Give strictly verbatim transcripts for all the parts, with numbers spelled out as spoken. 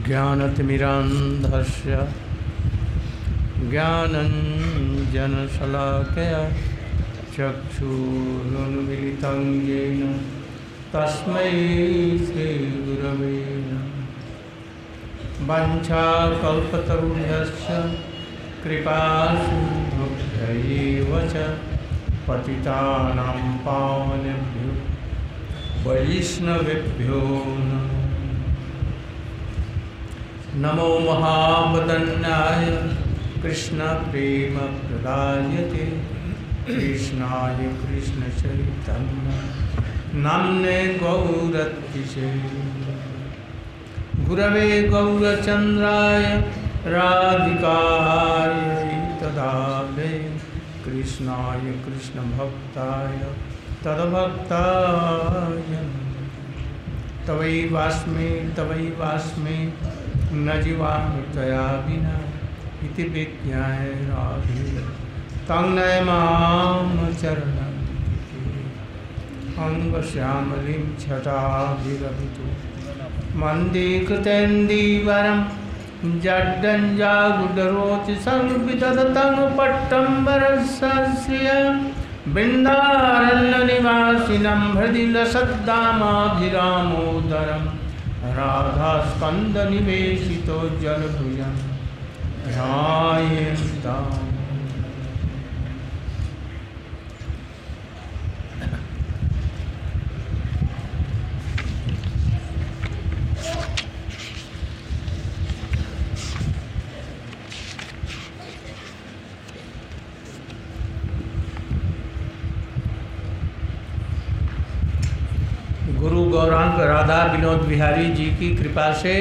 ज्ञानतिमिरान्धस्य ज्ञानञ्जनशलाकया चक्षुरुन्मिलितं येन तस्मै श्रीगुरवे नमः। वाञ्छाकल्पतरुभ्यश्च कृपासिन्धुभ्यैव च पतितानां पावनेभ्यो वैष्णवेभ्यो नमः। नमो महावदन्याय कृष्णप्रेमप्रदायते कृष्णाय कृष्णचैतन्य नाम्ने गौरतिशे गुरवे गौरचन्द्राय राधिकायै तदालये कृष्णाय कृष्णभक्ताय तद्भक्ताय तवैवास्मि तवैवास्मि न जीवामि त्वया विना इति विज्ञाय राधे तं नयमाम चरणं अंगश्यामलिं छटाभिरभितो मन्दे कृतेन्दीवरं जड्डञ्जागुडरोचि संविदधतं पट्टम्बरश्रियं बृन्दारण्यनिवासिनं हृदि लसद्दामाभिरामोदरं राधास्कन्दनिवेशितो जलभुजं ध्यायेताम्। गुरु गौरांग राधा विनोद बिहारी जी की कृपा से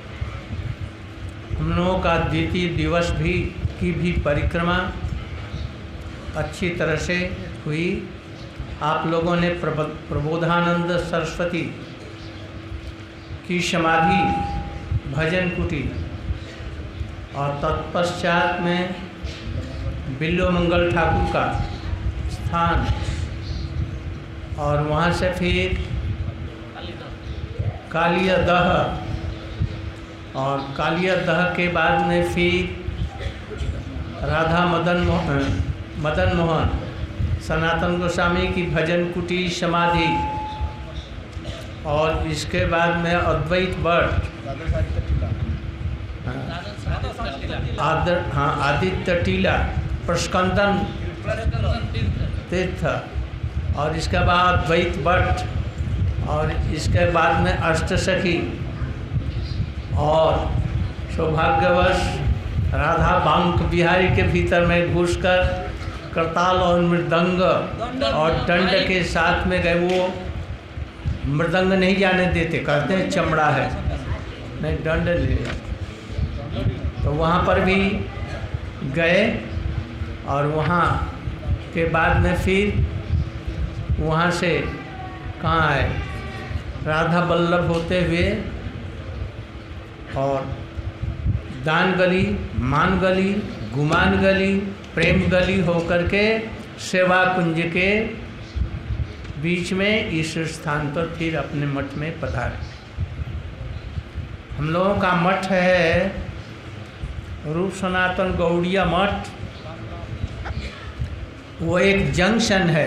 हम लोगों का द्वितीय दिवस भी की भी परिक्रमा अच्छी तरह से हुई। आप लोगों ने प्रबोधानंद सरस्वती की समाधि भजन कुटी और तत्पश्चात में बिल्लो मंगल ठाकुर का स्थान और वहाँ से फिर कालिया दह और कालिया दह के बाद में फिर राधा मदन मोहन मदन मोहन सनातन गोस्वामी की भजन कुटी समाधि और इसके बाद में अद्वैत भट्ट आदर हाँ आदित्य टीला प्रस्कंदन तीर्थ और इसके बाद अद्वैत भट्ट और इसके बाद में अष्टसखी और सौभाग्यवश राधा बांक बिहारी के भीतर में घुसकर करताल और मृदंग और दंड के साथ में गए। वो मृदंग नहीं जाने देते, कहते हैं चमड़ा है, नहीं दंड ले। तो वहाँ पर भी गए और वहाँ के बाद में फिर वहाँ से कहाँ आए राधा बल्लभ होते हुए और दान गली, मान गली, गुमान गली, प्रेम गली होकर के सेवा कुंज के बीच में इस स्थान पर फिर अपने मठ में पधारे। हम लोगों का मठ है रूप सनातन गौड़िया मठ। वो एक जंक्शन है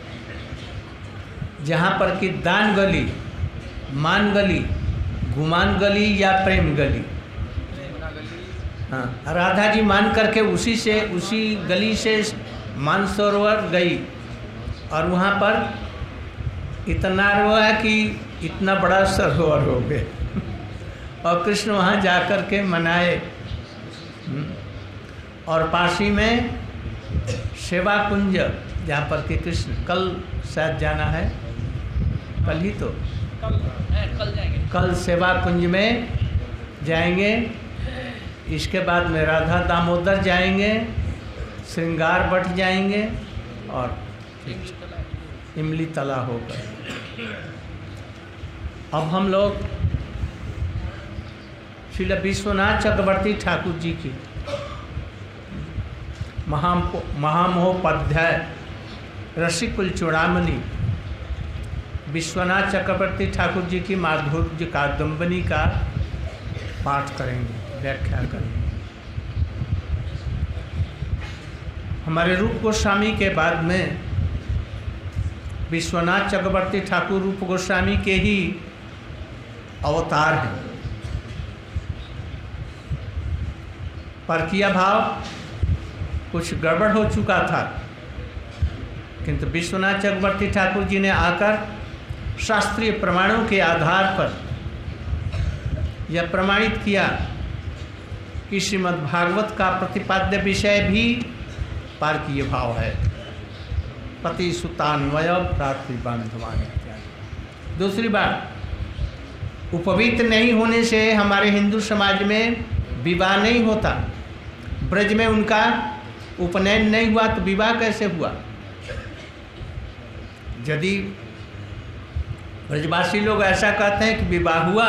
जहाँ पर कि दान गली, मान गली, गुमान गली या प्रेम गली, हाँ राधा जी मान करके उसी से उसी गली से मानसरोवर गई और वहाँ पर इतना हुआ है कि इतना बड़ा सरोवर हो गया और कृष्ण वहाँ जा कर के मनाए। और पासी में सेवा कुंज जहाँ पर कि कृष्ण कल शायद जाना है, कल ही तो कल, कल जाएंगे, कल सेवा कुंज में जाएंगे। इसके बाद में राधा दामोदर जाएंगे, श्रृंगार भट्ट जाएंगे और इमली तला होकर अब हम लोग श्रील विश्वनाथ चक्रवर्ती ठाकुर जी की महा महामहोपाध्याय रसिकुल चूड़ामणि विश्वनाथ चक्रवर्ती ठाकुर जी की माधुर्य कादम्बनी का पाठ करेंगे, व्याख्या करेंगे। हमारे रूप गोस्वामी के बाद में विश्वनाथ चक्रवर्ती ठाकुर रूप गोस्वामी के ही अवतार हैं। परकीय भाव कुछ गड़बड़ हो चुका था, किंतु विश्वनाथ चक्रवर्ती ठाकुर जी ने आकर शास्त्रीय प्रमाणों के आधार पर यह प्रमाणित किया कि श्रीमद् भागवत का प्रतिपाद्य विषय भी पारकीय भाव है। पति सुतान्वय भ्रातृबांधवान इत्यादि। दूसरी बात, उपवीत नहीं होने से हमारे हिंदू समाज में विवाह नहीं होता। ब्रज में उनका उपनयन नहीं हुआ तो विवाह कैसे हुआ? यदि ब्रजवासी लोग ऐसा कहते हैं कि विवाह हुआ,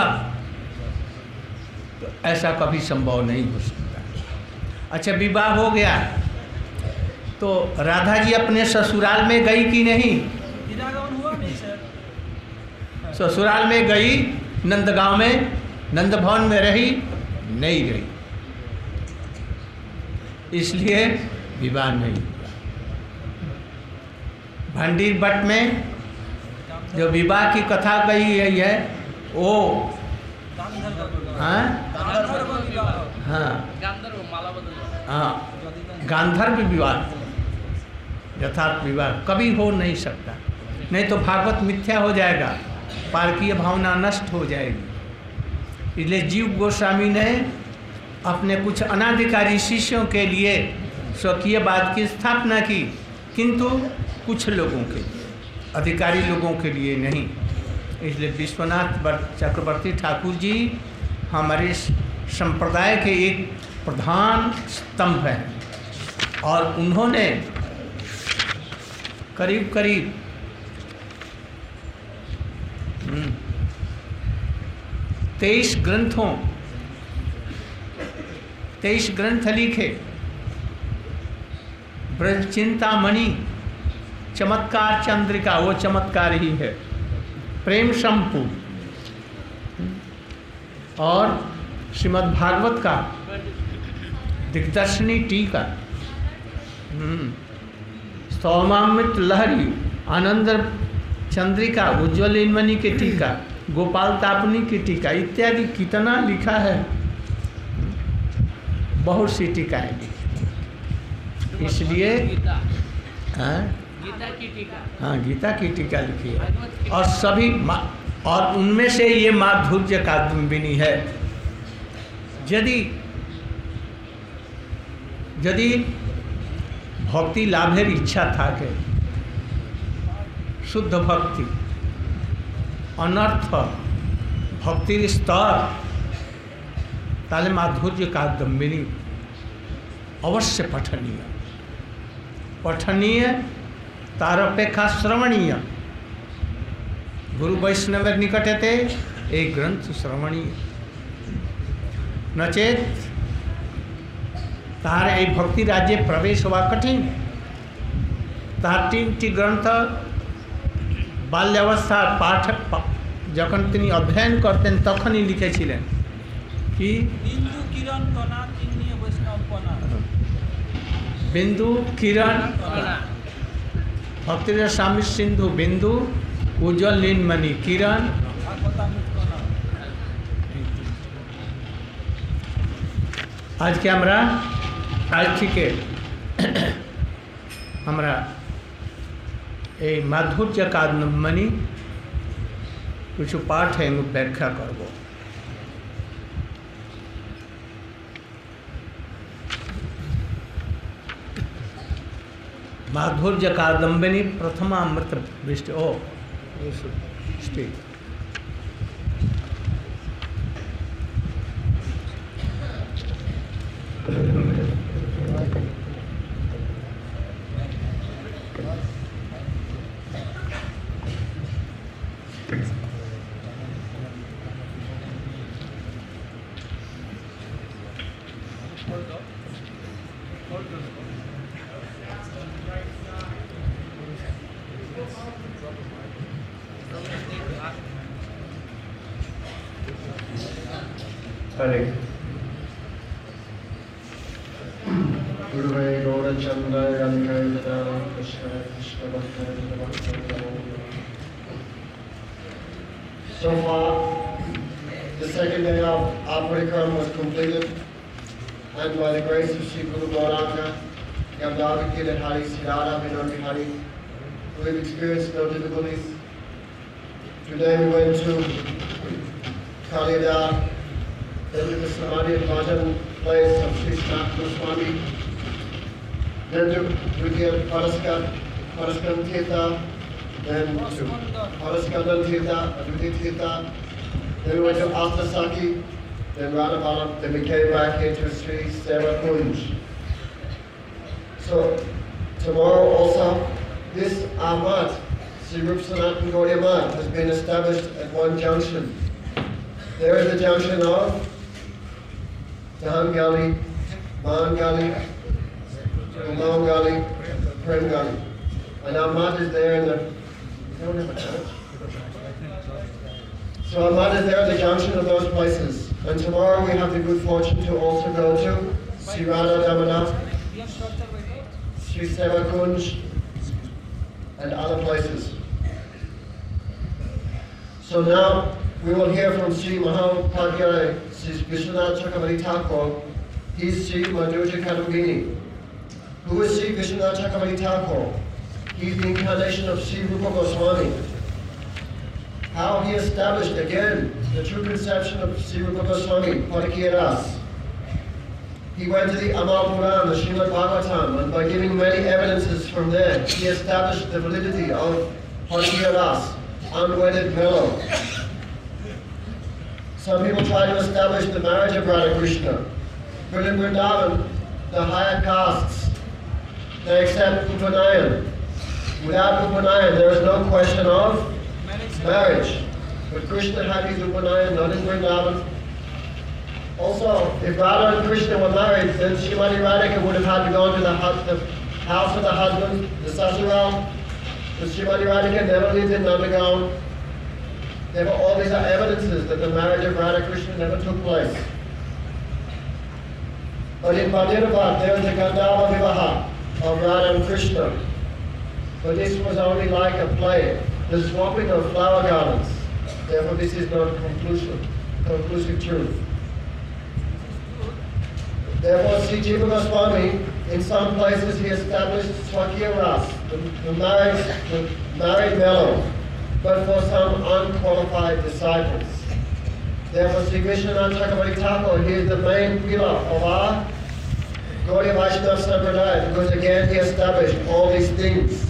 तो ऐसा कभी संभव नहीं हो सकता। अच्छा, विवाह हो गया तो राधा जी अपने ससुराल में गई कि नहीं? हुआ नहीं सर। ससुराल में गई, नंदगांव में, नंद भवन में रही? नहीं गई, इसलिए विवाह नहीं हुआ। भंडीर भट्ट में जो विवाह की कथा कही गई है वो हाँ हाँ हाँ गांधर्व विवाह, यथार्थ विवाह कभी हो नहीं सकता। नहीं तो भागवत मिथ्या हो जाएगा, पारकीय भावना नष्ट हो जाएगी। इसलिए जीव गोस्वामी ने अपने कुछ अनाधिकारी शिष्यों के लिए स्वकीयवाद की स्थापना की, किंतु कुछ लोगों के लिए, अधिकारी लोगों के लिए नहीं। इसलिए विश्वनाथ चक्रवर्ती ठाकुर जी हमारे संप्रदाय के एक प्रधान स्तंभ हैं और उन्होंने करीब करीब तेईस ग्रंथों तेईस ग्रंथ लिखे। ब्रज चिंतामणि, चमत्कार चंद्रिका, वो चमत्कार ही है, प्रेम शंपु और श्रीमद् भागवत का दिग्दर्शनी टीका, सौमामृत लहरी, आनंद चंद्रिका, उज्ज्वल इनमणि के टीका, गोपाल तापनी की टीका इत्यादि कितना लिखा है, बहुत सी टीकाएं लिखी। इसलिए हाँ गीता की टीका, हाँ गीता की टीका लिखी है और सभी, और उनमें से ये माधुर्य कादम्बिनी है। यदि यदि भक्ति लाभेर इच्छा था के शुद्ध भक्ति अनर्थ भक्तिर स्तर, ताले माधुर्य कादम्बिनी अवश्य पठनीय पठनीय तार अपेक्षा श्रवणीय। गुरु वैष्णव निकटे थे एक ग्रंथ श्रवणीय, नचेत तार ए भक्ति राज्य प्रवेश हुआ कठिन। तार तीन टी ग्रंथ बाल्यावस्था पाठ जखन तिनी अध्ययन करते तखन ही लिखे छिलेन कि बिंदु किरण कणा तिन्नी वैष्णवपना, बिंदु किरण भक्ति स्वामी सिंधु बिंदु, उज्ज्वल नीलमणि किरण, आज के हमरा आज के हमरा ए माधुर्य कादम्बिनी कुछ पाठ है व्याख्या करबो। माधुर्य कादम्बिनी प्रथमामृत वृष्टि ओ स्टेट Hare. Guruvai Gaurachandra Radhikaya Jadana Krishna Krishna Bhaktaya Bhaktaya. So far, the second day of our parikram was completed, and by the grace of Sri Guru Gauranga, Yamdavi Kiran Hari, Siddhara Vinod Hari, we've experienced no difficulties. Today we went to Kaliyada, then to the Samadhi and Bhajan place of Sri Sanatana Goswami, then to Vidya Paraskat, Paraskan Tirtha, then to Paraskandan Tirtha, Adviti Tirtha, then we went to Astasaki, then Radhabalam, then we came back here to Sri Seva Kunj. So tomorrow also, this Ahmad, Sri Rup Sanatana Gaudiya Math, has been established at one junction. There is the junction of Dhahan Gali, Maan Gali, Umang Gali, Prem Gali. And Ahmad is there in the, they don't have a church. So Ahmad is there at the junction of those places. And tomorrow we have the good fortune to also go to Sri Radha Damana, Sri Seva Kunj, and other places. So now we will hear from Sri Mahapadhyaya, Sri Vishwanath Chakravarti Thakur. He's Sri Madhurya Kadambini. Who is Sri Vishwanath Chakravarti Thakur? He's the incarnation of Sri Rupa Goswami. How he established again the true conception of Sri Rupa Goswami, Padikya Ras. He went to the Amal Puran, the Srimad Bhagavatam, and by giving many evidences from there, he established the validity of Padikya Ras, unwedded mellow. Some people try to establish the marriage of Radha Krishna. But in Vrindavan, the higher castes, they accept Upanayan. Without Upanayan, there is no question of marriage. But Krishna had his Upanayan, not in Vrindavan. Also, if Radha and Krishna were married, then Srimati Radhika would have had to go to the, the house of the husband, the Sasural. But Srimati Radhika never lived in Nandagaon. There were all these are evidences that the marriage of Radha Krishna never took place. But in Bhadirabad, there was a Gandharva Vivaha of Radha and Krishna. But this was only like a play, the swapping of flower gardens. Therefore, this is not conclusive, conclusive truth. Therefore, Sri Jiva Goswami, in some places he established Swakya Ras, the, the married, the married mellow, but for some unqualified disciples. Therefore, Sri Vishwanath Chakravarti Thakur, he is the main pillar of our Gaudiya Vaishnava Sampradaya, because again he established all these things.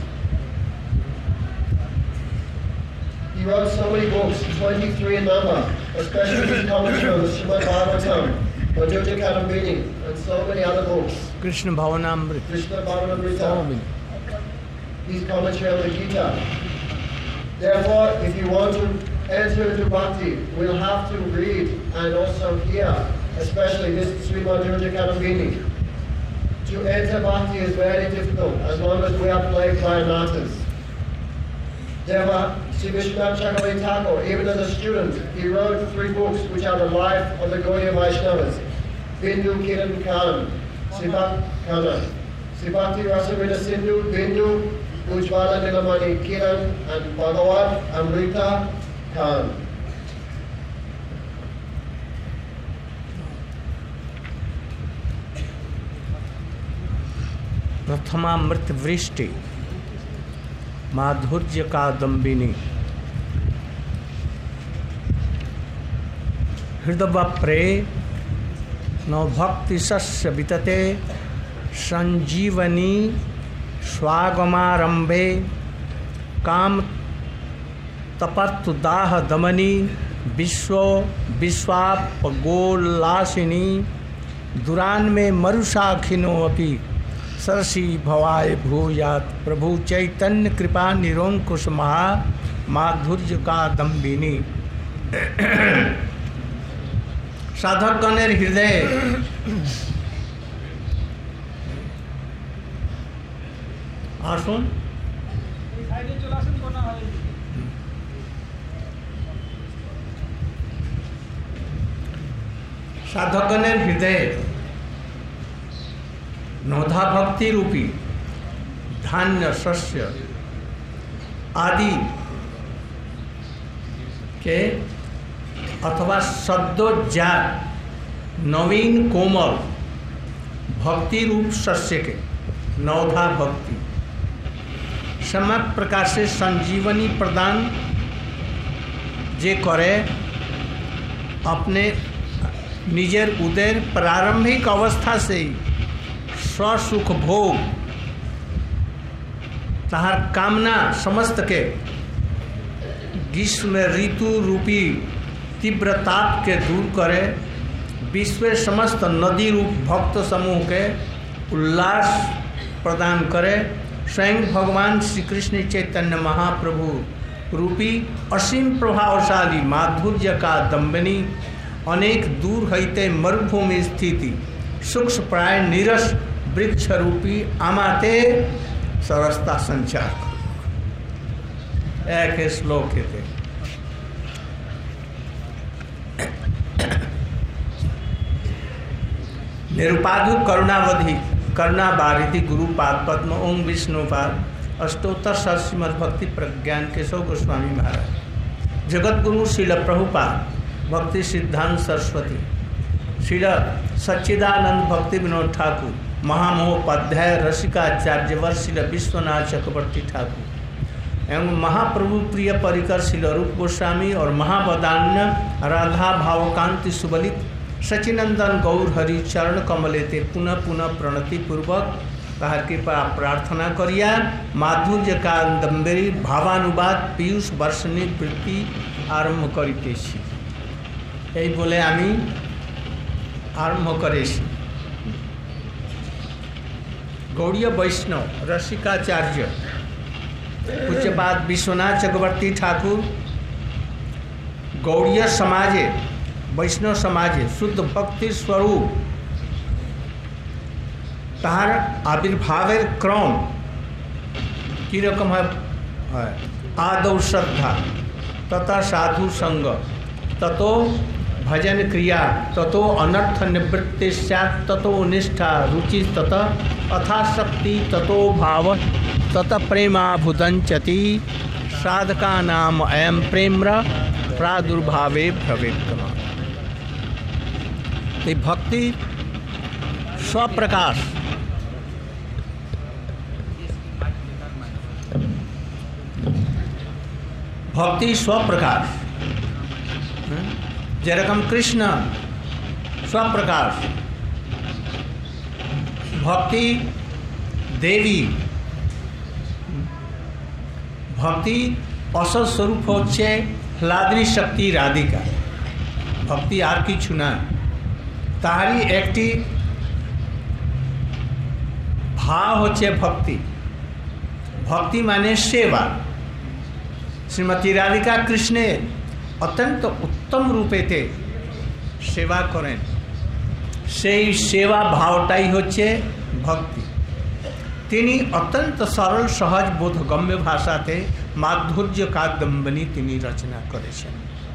He wrote so many books, twenty-three in number, especially his commentary on the Srimad Bhagavatam, Madhurya Kadambini, and so many other books. Krishna Bhavanamrita. Krishna Bhavanamrita. His commentary on the Gita. Therefore, if you want to enter into bhakti, we'll have to read and also hear, especially this Sri Madhurya Kadambini. To enter bhakti is very difficult as long as we are plagued by anatas. Therefore, Sri Vishwanath Chakravarti Thakur, even as a student, he wrote three books which are the life of the Gaudiya Vaishnavas. Bindu Kiran Karan, Sivak Kana, Sivakti Rasamrita Sindhu, Bindu, Ujjvala Nilamani Kiran, and Bhagavad Amrita Khan. प्रथमा मृत वृष्टि माधुर्य कादम्बिनी हृदवप्रे नवभक्ति सस्य वितते संजीवनी स्वागमारंभे काम तपत्तु दाह दमनी विश्व विश्वाप गोल्लासिनी दुरान में मरुषाखिनो अपि सरसी भवाय भूयात प्रभु चैतन्य कृपा निरंकुश महा माधुर्य कादम्बिनी। साधकगणेर हृदय আসুন সাইডে চলে আসেন কোনা হয় साधकगणेर हृदय नौधा भक्ति रूपी धान्य शस्य आदि के अथवा सद्योजात नवीन कोमल भक्ति रूप शस्य के नौधा भक्ति सम्यक प्रकार से संजीवनी प्रदान जे करे अपने निजेर उदर प्रारंभिक अवस्था से ही स्वसुख भोग तहार कामना समस्त के ग्रीष्म ऋतु रूपी तीव्र ताप के दूर करे विश्व समस्त नदी रूप भक्त समूह के उल्लास प्रदान करे स्वयं भगवान श्री कृष्ण चैतन्य महाप्रभु रूपी असीम प्रभावशाली माधुर्य का दम्बनी अनेक दूर हईते मरुभूमि स्थिति सूक्ष्म प्राय नीरस वृक्ष रूपी आमाते सरसता संचार एक श्लोक थे। निरुपाधु करुणावधि करुणा बारिधि गुरुपाद पद्म ओम विष्णुपाद अष्टोत्तर श्रीमद् भक्ति प्रज्ञान केशव गोस्वामी महाराज जगत गुरु श्रील प्रभुपाद भक्ति सिद्धांत सरस्वती श्रील सच्चिदानंद भक्ति विनोद ठाकुर महामहोपाध्याय रसिकाचार्यवर श्रील विश्वनाथ चक्रवर्ती ठाकुर एवं महाप्रभु प्रिय परिकर श्रील रूप गोस्वामी और महावदान्य राधा भावकांति सुबलित सचिनंदन गौर हरि चरण कमलेते पुनः पुनः प्रणति पूर्वक ताहार कृपा प्रार्थना करिया माधुर्य का दम्बेरी भावानुवाद पीयूष वर्षनी वृत्ति आरम्भ करितेছি এই বলে আমি आरम्भ करेছি। गौड़ीय वैष्णव रसिकाचार्य पूज्यपाद विश्वनाथ चक्रवर्ती ठाकुर गौड़ीय समाजे वैष्णव समाजे शुद्ध भक्ति स्वरूप तार आविर्भावेर क्रम की रकम है आदौ श्रद्धा तथा साधु संग ततो भजन क्रिया ततो अनर्थ निवृत्ति स्यात् ततो निष्ठा रुचि तथा अथाशक्ति ततो भाव तत प्रेमाभुदंचति साधका नाम अयम प्रेम्र प्रादुर्भावे भवेत्तम। भक्ति स्वप्रकाश भक्ति स्वप्रकाश जेरकम कृष्ण स्वप्रकाश भक्ति देवी भक्ति असल स्वरूप होच्छे हलाद्री शक्ति राधिका भक्ति आर की चुना तारी एकटी भाव होच्छे भक्ति भक्ति माने सेवा श्रीमती राधिका कृष्णे अत्यंत उत्तम रूपे थे सेवा करें से सेवा भावटाई होच्छे भक्ति तिनी अत्यंत सरल सहज बोधगम्य भाषाते माधुर्य कादम्बनी तिनी रचना करेছেন।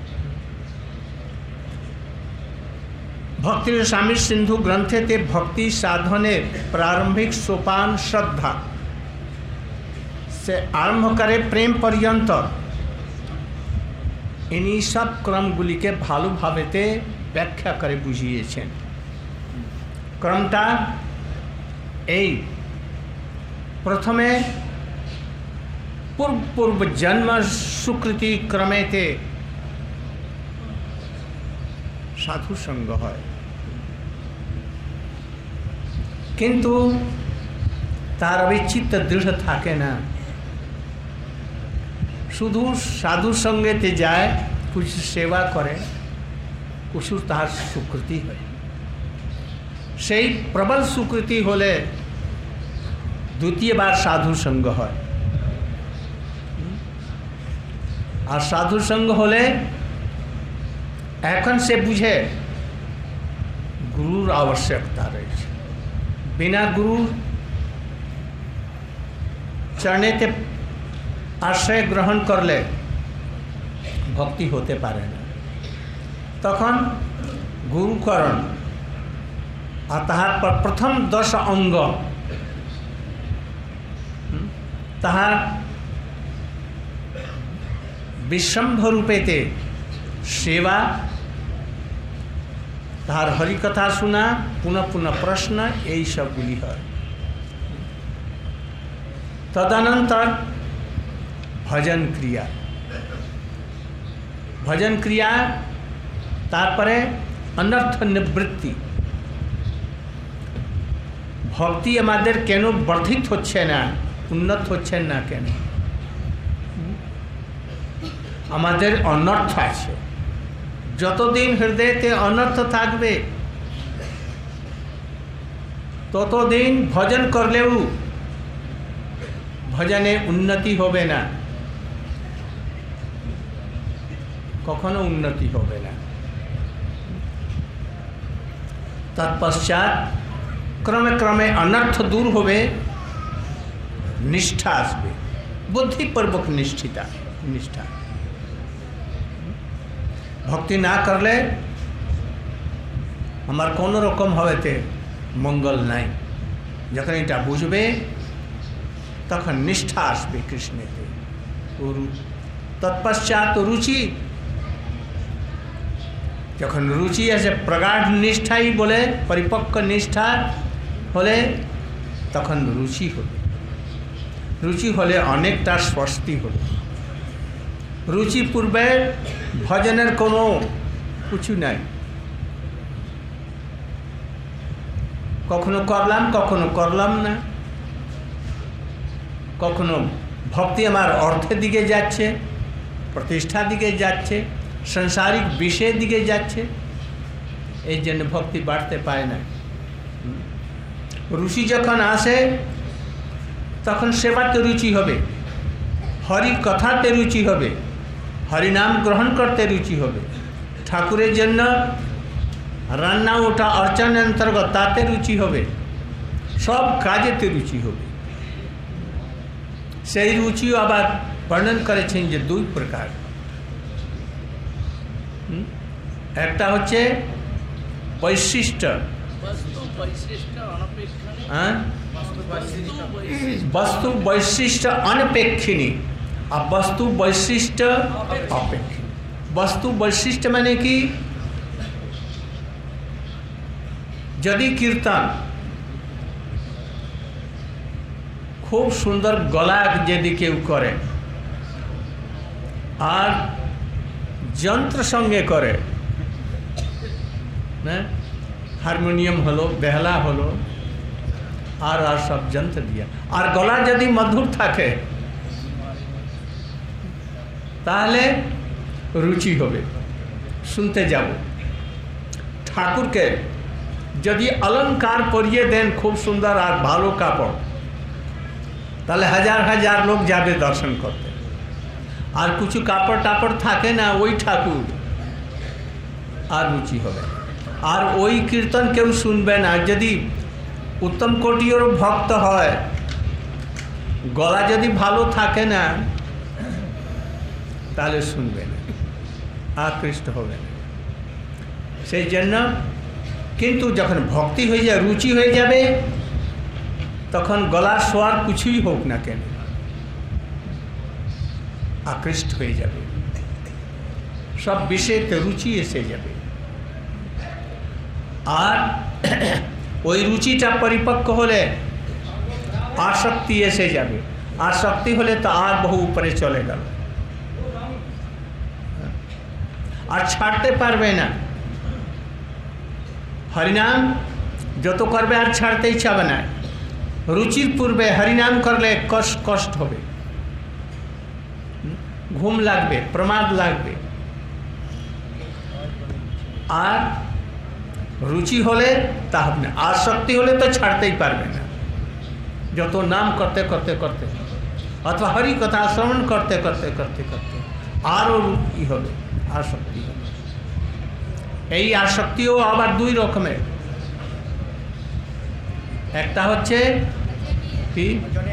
भक्ति स्वामी सिंधु ग्रंथे ते भक्ति साधने प्रारंभिक सोपान श्रद्धा से आरंभ करे प्रेम पर्यंत इन्हीं सब क्रमगुली के भालो भावेते व्याख्या करे बुझिएছেন। क्रमटा এই प्रथमे पूर्व पूर्व जन्म सुकृति क्रमेते साधु संग है किंतु तार चित्त दृढ़ थाके ना शुधु साधु संगे ते जाए कुछ सेवा करे कुछ तार सुकृति है से प्रबल सुकृति होले द्वितीय बार साधु संग है और साधु संग होले एखन से बुझे गुरुर आवश्यकता रही बिना गुरु चरणे ते आश्रय ग्रहण कर ले भक्ति होते पारे ना तखन गुरुकरण और ताहार पर प्रथम दस अंग ताहार विश्रम्भ रूपे ते सेवा, ताहार हरि कथा सुना, पुनः पुनः प्रश्न, यही सब गुली है। तदनंतर भजन क्रिया, भजन क्रिया तारपरे अनर्थ निवृत्ति। भक्ति आमादेर केन वर्धित होच्छे ना, उन्नत होच्छे ना केन? आमादेर अनर्थ आछे। যতদিন হৃদয়তে অনর্থ থাকবে ততদিন ভজন করলেও ভজনে উন্নতি হবে না, কখনো উন্নতি হবে না। তৎপশ্চাৎ ক্রমে ক্রমে অনর্থ দূর হবে, নিষ্ঠা আসবে, বুদ্ধিপূর্বক নিষ্ঠিতা নিষ্ঠা। भक्ति ना करले हमार कोनो रकम हवेते मंगल नाई। जखन एटा बुझबे तखन निष्ठा आसबे कृष्णेते। तत्पश्चात रुचि, जखन रुचि आसे प्रगाढ़ निष्ठा ही बोले परिपक्व निष्ठा होले तखन रुचि होले। रुचि होले अनेकटा स्वस्ति होले। रुचि पूर्वे भजनेर कोनो कुछ नहीं, कखनो करलाम कखनो करलाम ना, कखनो भक्ति आमार अर्थे दिके जाच्छे, प्रतिष्ठा दिके जाच्छे, संसारिक विषय दिके जाच्छे, एई जन्य भक्ति बाढ़ते पाय ना। रुचि जखन आसे तखन सेवाते रुचि होबे, हरि कथाते रुचि होबे, हरिनाम ग्रहण करते रुचि होबे, ठाकुरेर जन्य रान्ना ओटा अर्चन अंतर्गत ताते रुचि होबे, सब काजेते रुचि होबे। सेई रुचि आबार वर्णन करेछेन जे दुई प्रकार। एकटा होच्छे वैशिष्ट, वस्तु वैशिष्ट अनपेक्षिणी और वस्तु वैशिष्ट अपेक्षिणी। वस्तु वैशिष्ट माने कि यदि कीर्तन खूब सुंदर गला यदि केउ करे और यंत्र संगे करे, हारमोनियम हलो, बेहला हलो और और सब यंत्र दिया, और गला यदि मधुर थाके ताहले रुचि होबे, सुनते जाबो। ठाकुर के यदि अलंकार परिये दें खूब सुंदर और भालो कापड़, ताहले हजार हजार लोग जाबे दर्शन करते। और कुछ कापड़ टापड़ थाके ना, वही ठाकुर और रुचि होबे। और वही कीर्तन केउ सुनबे ना। यदि उत्तम कोटिर भक्त है, गला यदि भालो थाके ना ताहले सुनबे ना, आकृष्ट होबे ना। सेई जन्य किन्तु जखन भक्ति हो जाए, रुचि हो जाबे, तखन गला स्वर कुछ ही होक ना केन आकृष्ट हो जाबे, सब विषय ते रुचि एसे जाबे। और ओई रुचिटा परिपक्व होले आसक्ति एसे जाबे। आसक्ति होले तो आर बहु ऊपरे चले गल और छाड़ते पारबे ना। हरिनाम जो तो करबे और छाड़ते इच्छा बनाए। रुचिर पूर्वे हरिनाम करले कष्ट कष्ट होबे, घुम लागबे, प्रमाद लागबे। और रुचि होले ताहबे, आसक्ति होले तो छाड़ते ही पारबे ना। जो तो नाम करते करते करते अथवा हरि कथा श्रवण करते करते करते करते आरो रुचि होले, आसक्ति होले। এই আসক্তিও আবার দুই রকমের। একটা হচ্ছে কি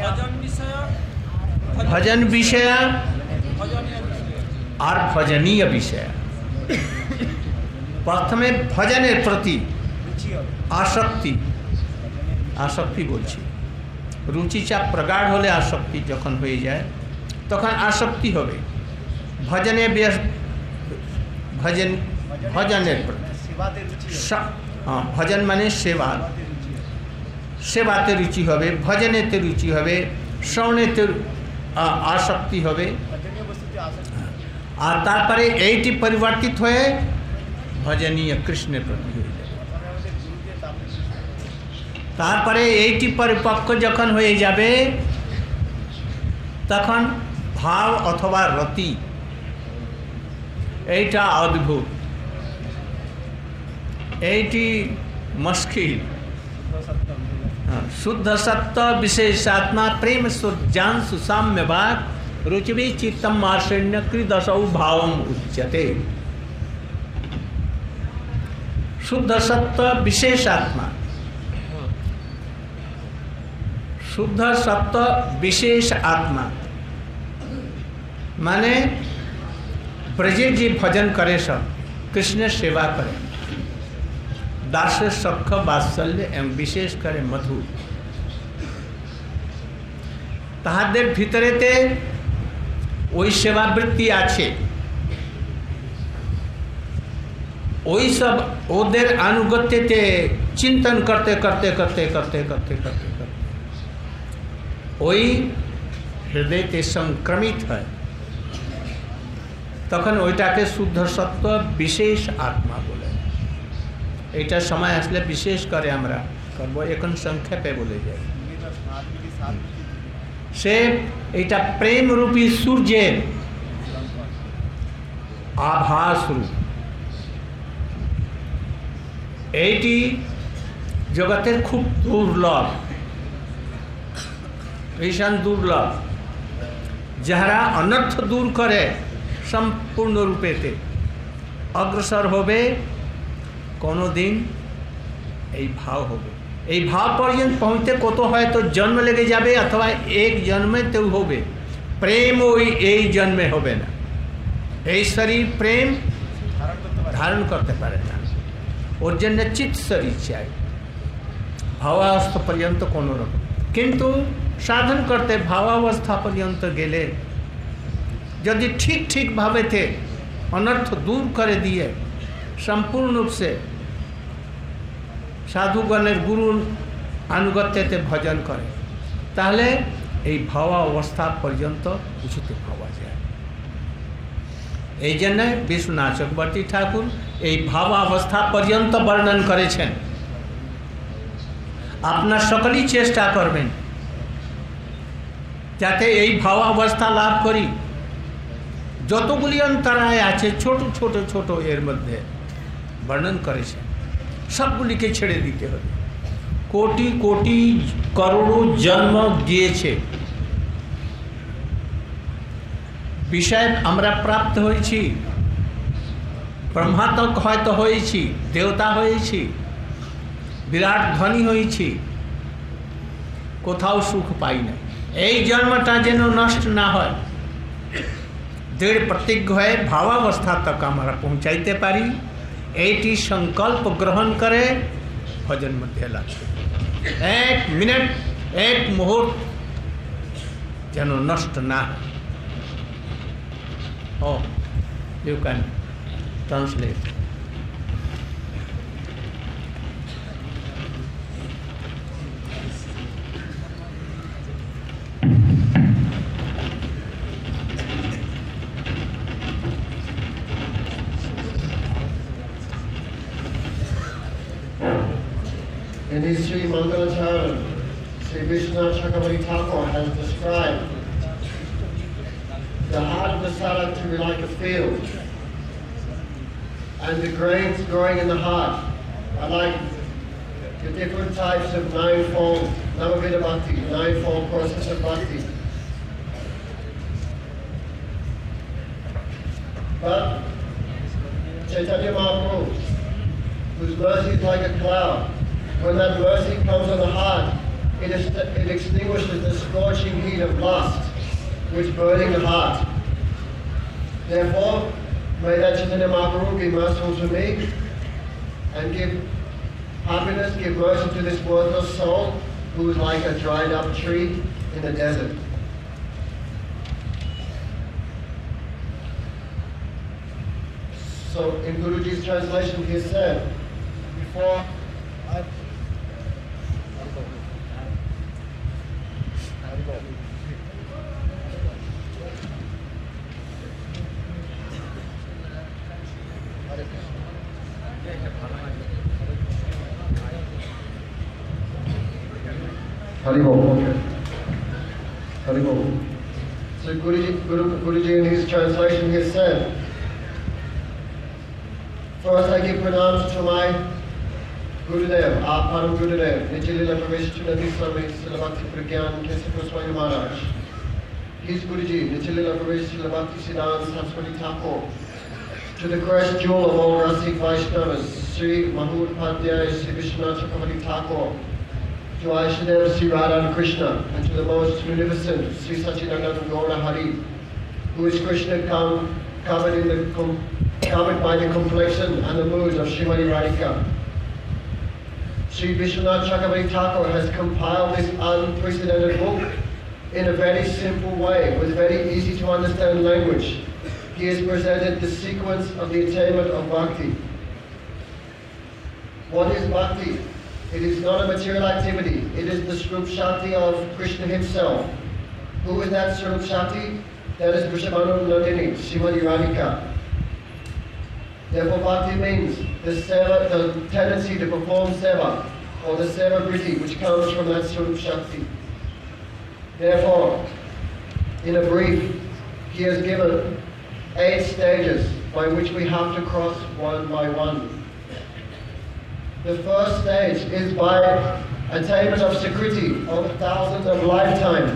ভজন বিষয় আর ভজনীয় বিষয়। प्रथमे भजनेर प्रति आसक्ति आसक्ति बोलছি रुचि चाप प्रगाढ़ होले आसक्ति जखन हो जाए तखन आसक्ति होबे भजने भजन भजनेर प्रति हाँ भजन माने सेवा सेवाते रुचि होबे भजनेते रुचि होबे श्रवणेते आसक्ति होबे और तारपरे एटी परिवर्तित हुए भजनीय कृष्ण प्रति हो तारपरे एटी परिपक्व जखन हो जाबे तखन भाव अथवा रति एटा अद्भुत एटी मुश्किल शुद्ध सत्व विशेषात्मा प्रेम सुजान सुसाम्य भाग रुचिवी चित्तम मार्षण्य कृदसौ भावम उच्यते। शुद्ध सत्व विशेषात्मा शुद्ध सत्व विशेष आत्मा माने ब्रजे जी भजन करे सब कृष्ण सेवा करे दास सख वात्सल्य एवं विशेष करे मधु ताहादेर भीतरेते ওই সেবাবৃত্তি আছে ওই সব ওদের আনুগত্যতে চিন্তন করতে করতে করতে করতে করতে করতে করতে ওই হৃদয়তে সংক্রমিত হয় তখন ওইটাকে শুদ্ধ সত্য বিশেষ আত্মা বলে এইটা সময় আসলে বিশেষ করে আমরা করব এখন সংক্ষেপে বলে যাই से एटा प्रेम रूपी सूर्य आभास रूप एटी जगतेर खूब दुर्लभ भीषण दुर्लभ जहरा अनर्थ दूर करे सम्पूर्ण रूपेते अग्रसर होबे कोनो दिन এই भाव होबे এই भाव पर्यंत पहुँचते कत है तो जन्म लेगे जाबे अथवा एक जन्मे तो होबे प्रेम ओई এই जन्मे होबे ना এই शरीर प्रेम धारण करते पारे ना और जन्य चित्त शरीर चाहिए भावावस्था पर्यंत कोनो रकम किंतु साधन करते भावावस्था पर्यंत गेले यदि ठीक ठीक भावे थे अनर्थ दूर कर दिए संपूर्ण रूप से साधुगणेर गुरु आनुगत्यते भजन करे ताहले এই भावा अवस्था पर्यंत उचित पावा जाए এই জন্য বিশ্বনাথ চক্রবর্তী ঠাকুর এই भावा अवस्था पर्यंत वर्णन करेছেন আপনার সকলেই চেষ্টা করবেন যাতে এই भावा अवस्था लाभ करी যতগুলি অন্তরায় আছে ছোট ছোট ছোট এর মধ্যে वर्णन করেছেন सबगुली के छेड़े दीते हो कोटि कोटि करोड़ों जन्म दिए विषय आमरा प्राप्त होइछि ब्रह्मा तक हयतो होइछि देवता होइछि विराट ध्वनि होइछि कोथाओ सुख पाई ना এই जन्मटा जेन नष्ट ना হয় दृढ़ प्रतिज्ञ हয়ে भावावस्था तक आमरा पहुँचाइते पारी एटी संकल्प ग्रहण करे भजन मध्य लगे एक मिनट एक मुहूर्त जन नष्ट ना हो you can translate In his Sri Mangalacharan, Sri Vishwanath Chakravarti Thakur has described the heart of the sadhak to be like a field, and the grains growing in the heart are like the different types of nine-fold Navavida Bhakti, nine-fold process of Bhakti. But Chaitanya Mahaprabhu, whose mercy is like a cloud, when that mercy comes on the heart, it, is, it extinguishes the scorching heat of lust, which burning the heart. Therefore, may that Chaitanya Mahaprabhu be merciful to me, and give happiness, give mercy to this worthless soul who is like a dried up tree in the desert. So in Guruji's translation he said, before I Haribol, okay. Haribol. So Guruji, Guru, Guruji in his translation he said, first I give pranams to my Gurudev, our Param Gurudev, Nijilila Praveshchunati Swami Silabhakti Pragyan Kesapur Swami Maharaj. His Guruji, Nijilila Praveshchunati Siddhanta Saraswati Thakur. To the crest jewel of all Rasik Vaishnavas, Sri Mahmood Pandya, Sri Vishwanath Chakravarti Thakur. To Aishnadev Sri Radha and Krishna, and to the most munificent Sri Sachidananda Gaura Hari, who is Krishna come, covered, in the, com, covered by the complexion and the mood of Srimati Radhika. Sri Vishwanath Chakravarti Thakur has compiled this unprecedented book in a very simple way, with very easy to understand language. He has presented the sequence of the attainment of bhakti. What is bhakti? It is not a material activity. It is the Swarup Shakti of Krishna himself. Who is that Swarup Shakti? That is Vrishabhanu Nandini, Srimati Radhika. Therefore, bhakti means the seva, the tendency to perform seva, or the seva vritti, which comes from that Swarup Shakti. Therefore, in a brief, he has given eight stages by which we have to cross one by one. The first stage is by attainment of Sukriti over thousands of lifetimes.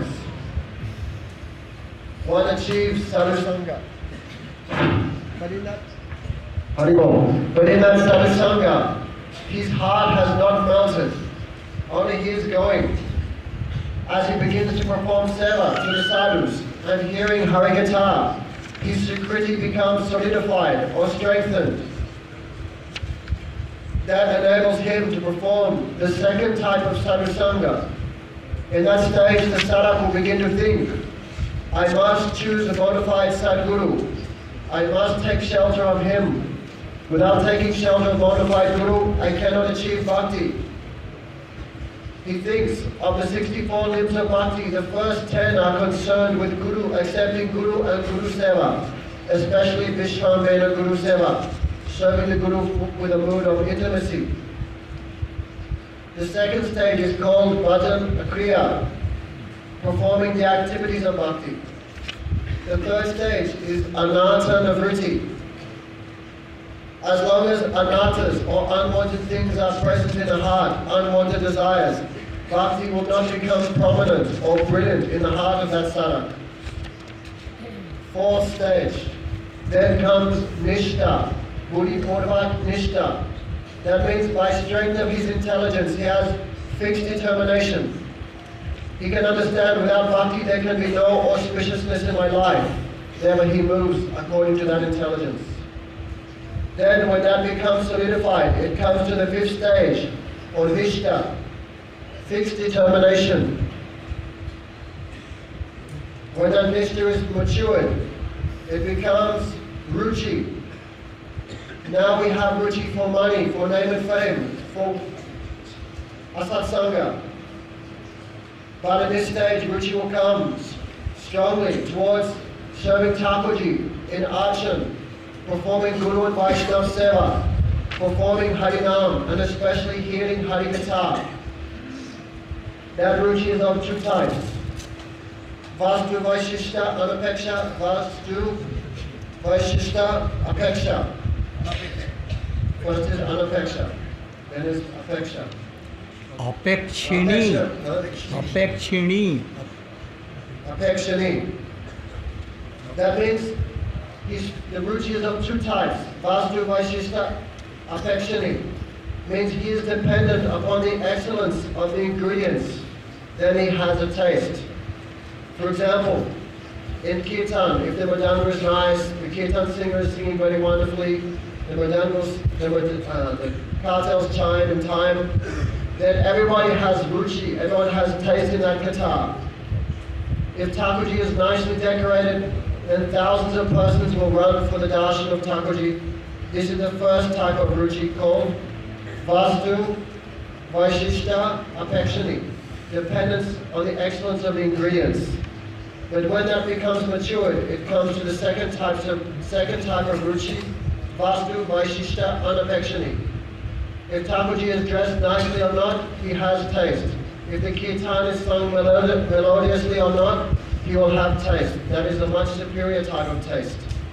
One achieves Sadhusanga. But in that Haribol. But in that Sadhusanga, his heart has not melted. Only he is going. As he begins to perform seva to the sadhus and hearing Harikatha, his Sukriti becomes solidified or strengthened. That enables him to perform the second type of sadhusanga. In that stage, the sadhak will begin to think, I must choose a bona fide sadguru. I must take shelter of him. Without taking shelter of bona fide guru, I cannot achieve bhakti. He thinks of the sixty-four limbs of bhakti, the first ten are concerned with guru, accepting guru and guru seva, especially Vishvambheda guru seva, serving the Guru with a mood of intimacy. The second stage is called Bhajan Kriya, performing the activities of bhakti. The third stage is Anartha Nivritti. As long as anarthas or unwanted things are present in the heart, unwanted desires, bhakti will not become prominent or brilliant in the heart of that sadhak. Fourth stage, then comes Nishtha. Buddhi-Purvak Nishtha. That means by strength of his intelligence, he has fixed determination. He can understand without bhakti there can be no auspiciousness in my life. Therefore he moves according to that intelligence. Then when that becomes solidified, it comes to the fifth stage, or Nishtha, fixed determination. When that Nishtha is matured, it becomes Ruchi. Now we have ruchi for money, for name and fame, for asatsanga. But at this stage, ruchi will come strongly towards serving Thakurji in Archan, performing Guru and Vaishnava Seva, performing Harinam, and especially hearing Harikatha. That ruchi is of two types. Vastu Vaishishta Anapeksha, Vastu Vaishishta Apeksha. First is anapeksha, then is apeksha. Apekshini. Apekshini. Apekshini. That means he's, the ruchi is of two types. Vastu Vaishishta Apekshini. Means he is dependent upon the excellence of the ingredients. Then he has a taste. For example, in Kirtan, if the Madanga is nice, the Kirtan singer is singing very wonderfully, the Madanga, the, uh, the cartels chime in time, then everybody has ruchi, everyone has taste in that guitar. If Thakurji is nicely decorated, then thousands of persons will run for the darshan of Thakurji. This is the first type of ruchi called Vastu Vaishishta Apekshani, dependence on the excellence of the ingredients. But when that becomes matured, it comes to the second type of, second type of ruchi, Vastu Vaishishta Anapekshani. If Thakurji is dressed nicely or not, he has taste. If the kirtan is sung melod melodiously or not, he will have taste. That is a much superior type of taste.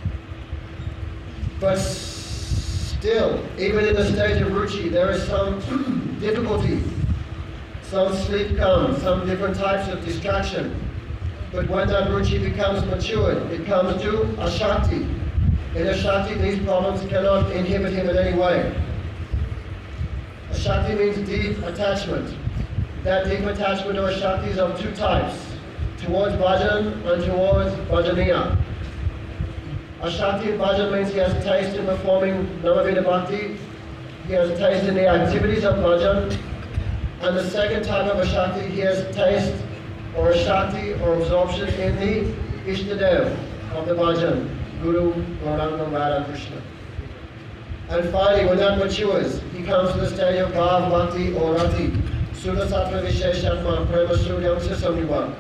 But still, even in the stage of ruchi, there is some difficulty. Some sleep comes, some different types of distraction. But when that ruchi becomes matured, it comes to a shakti. In a shakti, these problems cannot inhibit him in any way. A shakti means deep attachment. That deep attachment or shakti is of two types, towards bhajan and towards bhajaniya. A shakti in bhajan means he has taste in performing Namavidha Bhakti, he has taste in the activities of bhajan, and the second type of a shakti, he has taste or a shakti or absorption in the Ishtadev of the bhajan, Guru, Gauranga, Radha, Krishna. And finally, when that matures, he comes to the stage of Bhav, Bhakti or Rati, Sudha Sattva Visheshatma, Prema Suryam Samyuva.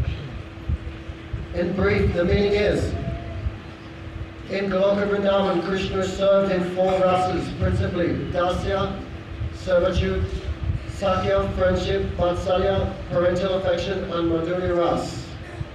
In brief, the meaning is, in Goloka Vrindavan, Krishna is served in four rasas, principally Dasya, servitude, Sakya, friendship, Vatsalya, parental affection, and Madhurya ras.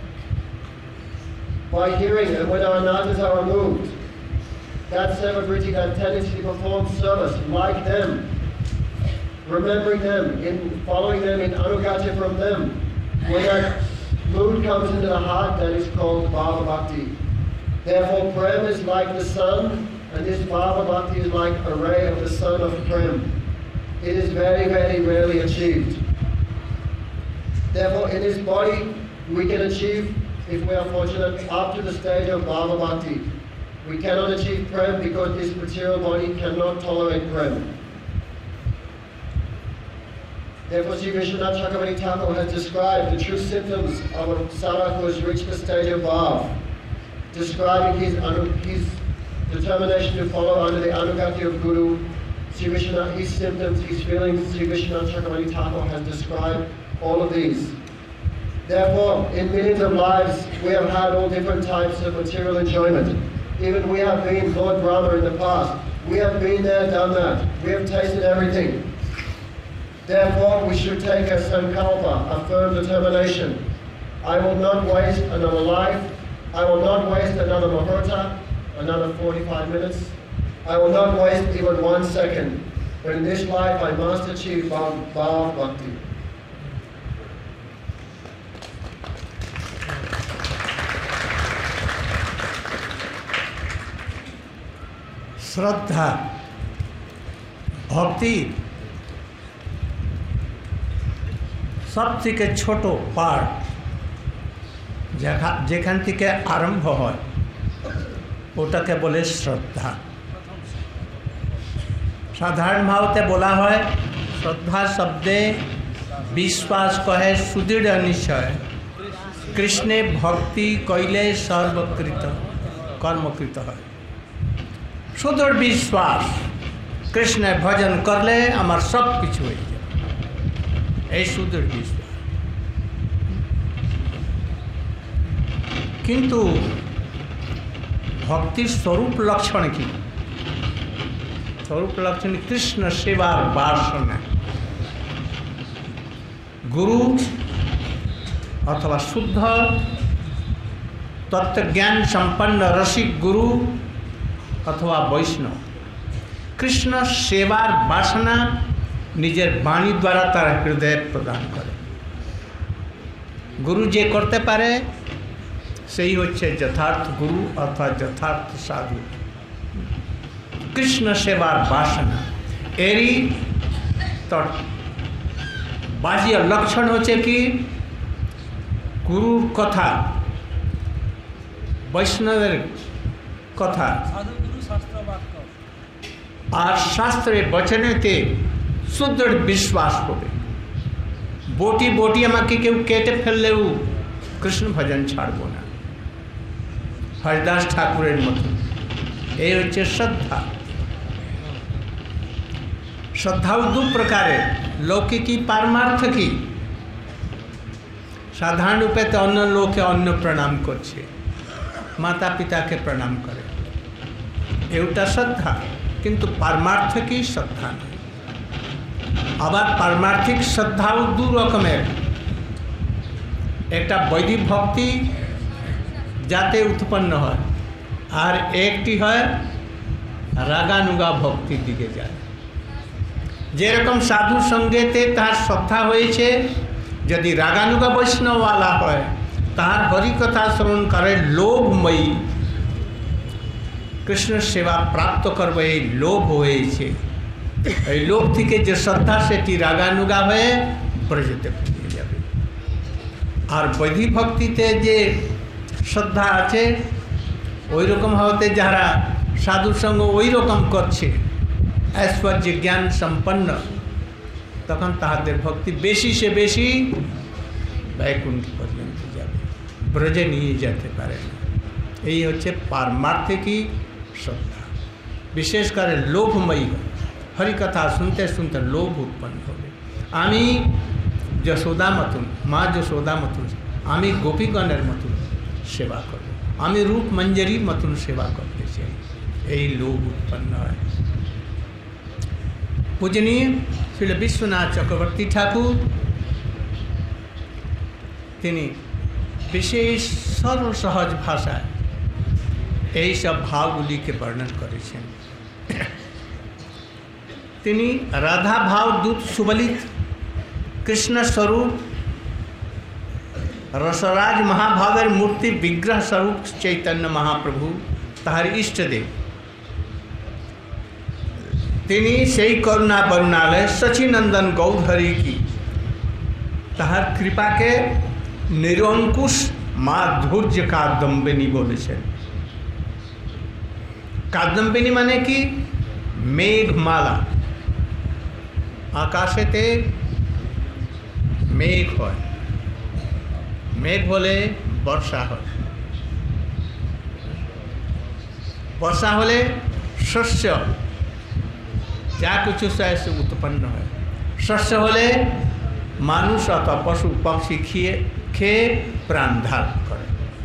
By hearing and when our natas are removed, that seva-vritti, that tendency to perform service like them, remembering them, in following them, in anugatya from them, when that mood comes into the heart, that is called Bhava Bhakti. Therefore, Prem is like the sun, and this Bhava Bhakti is like a ray of the sun of Prem. It is very, very rarely achieved. Therefore, in this body, we can achieve, if we are fortunate, up to the stage of Bhava Bhakti. We cannot achieve Prem because this material body cannot tolerate Prem. Therefore, Sri Vishwanath Chakravarti Thakur has described the true symptoms of a sadhaka who has reached the stage of Bhav, describing his, his determination to follow under the Anugati of Guru. Sri Vishwanath, his symptoms, his feelings, Sri Vishwanath Chakravarti Thakur has described all of these. Therefore, in millions of lives, we have had all different types of material enjoyment. Even we have been Lord Brahma in the past. We have been there, done that. We have tasted everything. Therefore, we should take a sankalpa, a firm determination. I will not waste another life. I will not waste another muhurta, another forty-five minutes. I will not waste even one second. But in this life, I must achieve Bhav Bhakti. শ্রদ্ধা ভক্তি সব থেকে ছোট part যেখান থেকে আরম্ভ হয় ওটাকে বলে শ্রদ্ধা। সাধারণ ভাবতে বলা হয় শ্রদ্ধা শব্দে বিশ্বাস কহে সুদৃঢ় নিশ্চয়, কৃষ্ণে ভক্তি কইলে সর্বকৃত কর্মকৃত হয়। সুদৃঢ় বিশ্বাস, কৃষ্ণের ভজন করলে আমার সব কিছু হয়ে যাবে, এই সুদৃঢ় বিশ্বাস। কিন্তু ভক্তির স্বরূপ লক্ষণ কি? স্বরূপ লক্ষণ কৃষ্ণ সেবার বাসনা। গুরু অথবা শুদ্ধ তত্ত্বজ্ঞান সম্পন্ন রসিক গুরু অথবা বৈষ্ণব কৃষ্ণ সেবার বাসনা নিজের বাণী দ্বারা তার হৃদয়ে প্রদান করে। গুরু যে করতে পারে সেই হচ্ছে যথার্থ গুরু অথবা যথার্থ সাধু। কৃষ্ণ সেবার বাসনা এরই তোর বাহ্য লক্ষণ হচ্ছে কি গুরুর কথা, বৈষ্ণবের কথা, আর শাস্ত্রে বচনেতে সুদৃঢ় বিশ্বাস হবে। বটি বটি আমাকে কেউ কেটে ফেললেও কৃষ্ণ ভজন ছাড়ব না, হরিদাস ঠাকুরের মতো। এই হচ্ছে শ্রদ্ধা। শ্রদ্ধাও দু প্রকারের, লৌকিকী পারমার্থিকী। সাধারণ রূপে তো অন্য লোকে অন্য প্রণাম করছে, মাতা পিতাকে প্রণাম করে, এটা শ্রদ্ধা। কিন্তু পারমার্থিকী শ্রদ্ধা নয়। আবার পারমার্থিক শ্রদ্ধাও দু রকমের, একটা বৈদিক ভক্তি যাতে উৎপন্ন হয়, আর একটি হয় রাগানুগা ভক্তির দিকে যায়। যেরকম সাধু সঙ্গেতে তার শ্রদ্ধা হয়েছে, যদি রাগানুগা বৈষ্ণবওয়ালা হয় তার হরিকথা শ্রবণ করে লোভময়ী, কৃষ্ণ সেবা প্রাপ্ত করবে এই লোভ হয়েছে, এই লোভ থেকে যে শ্রদ্ধা সেটি রাগানুগা হয়ে ব্রজতে ফিরে যাবে। আর বৈদিক ভক্তিতে যে শ্রদ্ধা আছে ওই রকম হতে যারা সাধু সঙ্গ ওই রকম করছে, ঐশ্বর্য জ্ঞান সম্পন্ন, তখন তাহাদের ভক্তি বেশি সে বেশি বৈকুণ্ঠ পর্যন্ত যাবে, ব্রজে নিয়ে যেতে পারে না। এই হচ্ছে পারমার্থিকী শ্রদ্ধা। বিশেষ করে লোভময়ী হয়, হরিকথা শুনতে শুনতে লোভ উৎপন্ন হবে। আমি যশোদা মতন, মা যশোদা মতন, আমি গোপীগণের মতন সেবা করব, আমি রূপ মঞ্জরির মতন সেবা করতে চাই, এই লোভ উৎপন্ন হয়। पूजनीय श्री विश्वनाथ चक्रवर्ती ठाकुर তিনি বিশেষ সরল সহজ ভাষায় এই সব ভাবগুলিকে বর্ণন করেছেন। তিনি রাধা ভাব দূত সুবলিত কৃষ্ণ স্বরূপ রসরাজ মহাভাবের মূর্তি বিগ্রহ স্বরূপ চৈতন্য মহাপ্রভু তাহার ইষ্টদেব। তিনি সেই করুণা বরুণালয় সচিনন্দন গৌধরী की তাহার কৃপাকে নিরঙ্কুশ মাধুর্য কাদম্বিনী বলেছেন। কাদম্বিনী মানে কি? মেঘমালা। আকাশেতে মেঘ হয়, মেঘ হলে বর্ষা হয়, বর্ষা হলে শস্য যা কিছু চায় সে উৎপন্ন হয়, শস্য হলে মানুষ অথবা পশু পক্ষী খেয়ে খেয়ে প্রাণ ধারণ করে।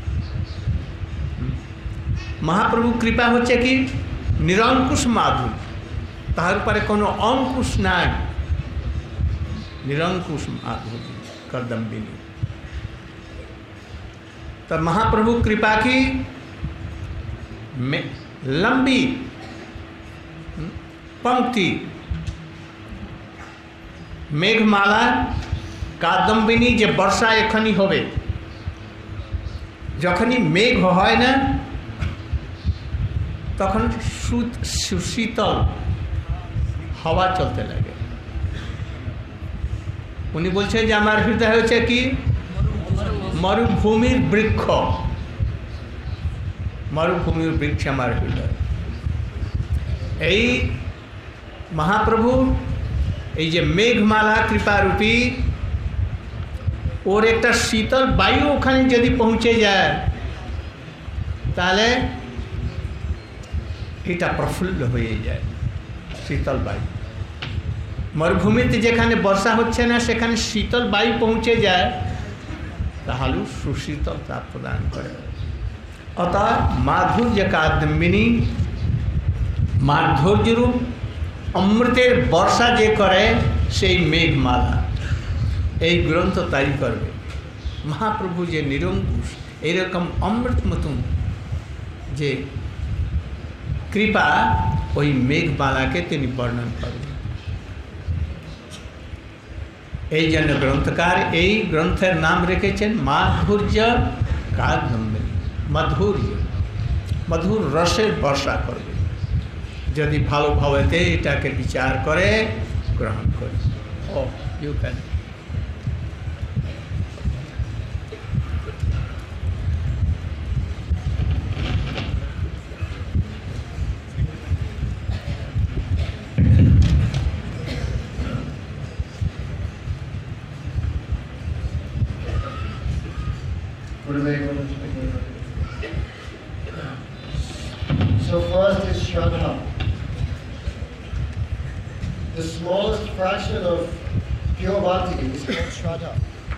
মহাপ্রভু কৃপা হচ্ছে কি নিরঙ্কুশ মাধুর্য, তাহার উপরে কোনো অঙ্কুশ নাই, নিরঙ্কুশ माधुर्य कदम्बिनी। तो महाप्रभु कृपा की लंबी पंक्ति मेघमाला कादम्बिनी जे वर्षा एखनी होबे, जखनी मेघ হয় না তখন শীতল হাওয়া চলতে লাগে। উনি বলছেন যে আমার হৃদয় হচ্ছে কি মরুভূমির বৃক্ষ, মরুভূমির বৃক্ষ আমার হৃদয়। এই মহাপ্রভু এই যে মেঘমালা কৃপারূপী, ওর একটা শীতল বায়ু ওখানে যদি পৌঁছে যায় তাহলে এটা প্রফুল্ল হয়ে যায়। শীতল বায়ু মরুভূমিতে যেখানে বর্ষা হচ্ছে না সেখানে শীতল বায়ু পৌঁছে যায়, তাহলে সুশীতলতা প্রদান করে। অতএব মাধুর্য কাদম্বিনী মাধুর্যরূপ অমৃতের বর্ষা যে করে সেই মেঘমালা এই গ্রন্থ তাই করবে। মহাপ্রভু যে নিরঙ্কুশ এরকম অমৃত মতন যে কৃপা, ওই মেঘমালাকে তিনি বর্ণন করবেন। এই জন্য গ্রন্থকার এই গ্রন্থের নাম রেখেছেন মাধুর্য কাদম্বিনী। মাধুর্য মধুর রসের বর্ষা করবে যদি ভালোভাবেতে এটাকে বিচার করে গ্রহণ করে। ও you can So first is Shraddha. The smallest fraction of pure bhakti is called Shraddha.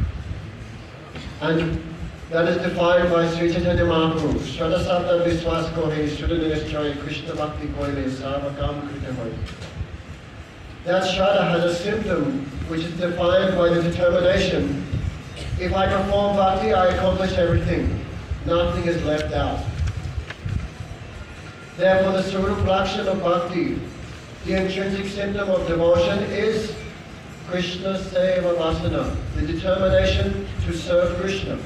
And that is defined by Sri Chaitanya Mahaprabhu. Shraddha Sabda Vishwas Kohe, Shraddha Nishchoy, Krishna Bhakti Koile, Sarvakam Krita Hoy. That Shraddha has a symptom which is defined by the determination. If I perform bhakti, I accomplish everything. Nothing is left out. Therefore, the Swarup Lakshana of bhakti, the intrinsic symptom of devotion, is Krishna Seva Vasana, the determination to serve Krishna.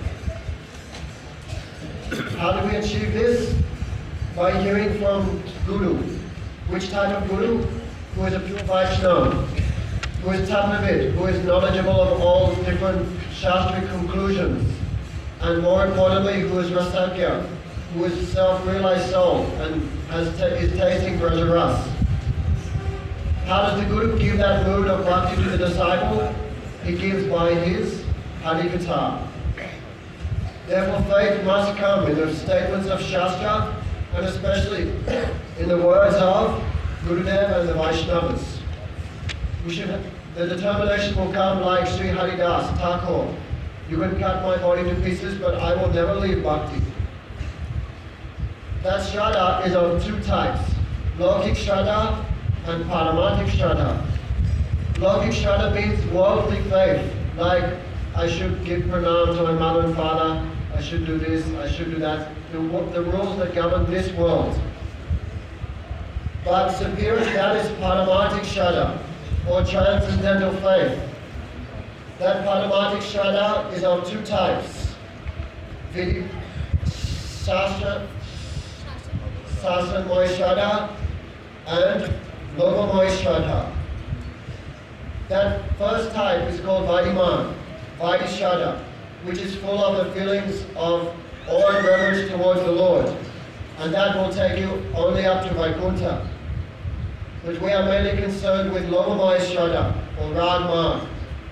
How do we achieve this? By hearing from Guru. Which type of Guru? Who is a pure Vaishnava, who is Tattvavid, who is knowledgeable of all different Shastric conclusions, and more importantly, who is Rasakya, who is self-realized soul and has is tasting Brajaras. How does the Guru give that mood of bhakti to the disciple? He gives by his Harikatha. Therefore, faith must come in the statements of Shastra, and especially in the words of Gurudev and the Vaishnavas. We should have, the determination will come like Sri Haridas Thakur. You can cut my body to pieces, but I will never leave bhakti. That Shraddha is of two types, Lokik Shraddha and Paramatik Shraddha. Lokik Shraddha means worldly faith, like I should give pranam to my mother and father, I should do this, I should do that, the, the rules that govern this world. But superior to that is Paramatik Shraddha, or transcendental faith. That Paramatik Shraddha is of two types, Vidi, Shastra, Sastra Moy Shraddha and Loga Moy Shraddha. That first type is called Vaidiman, Vaidi Shraddha, which is full of the feelings of awe and reverence towards the Lord. And that will take you only up to Vaikuntha. But we are mainly concerned with Lobamaya Shraddha, or Ragma.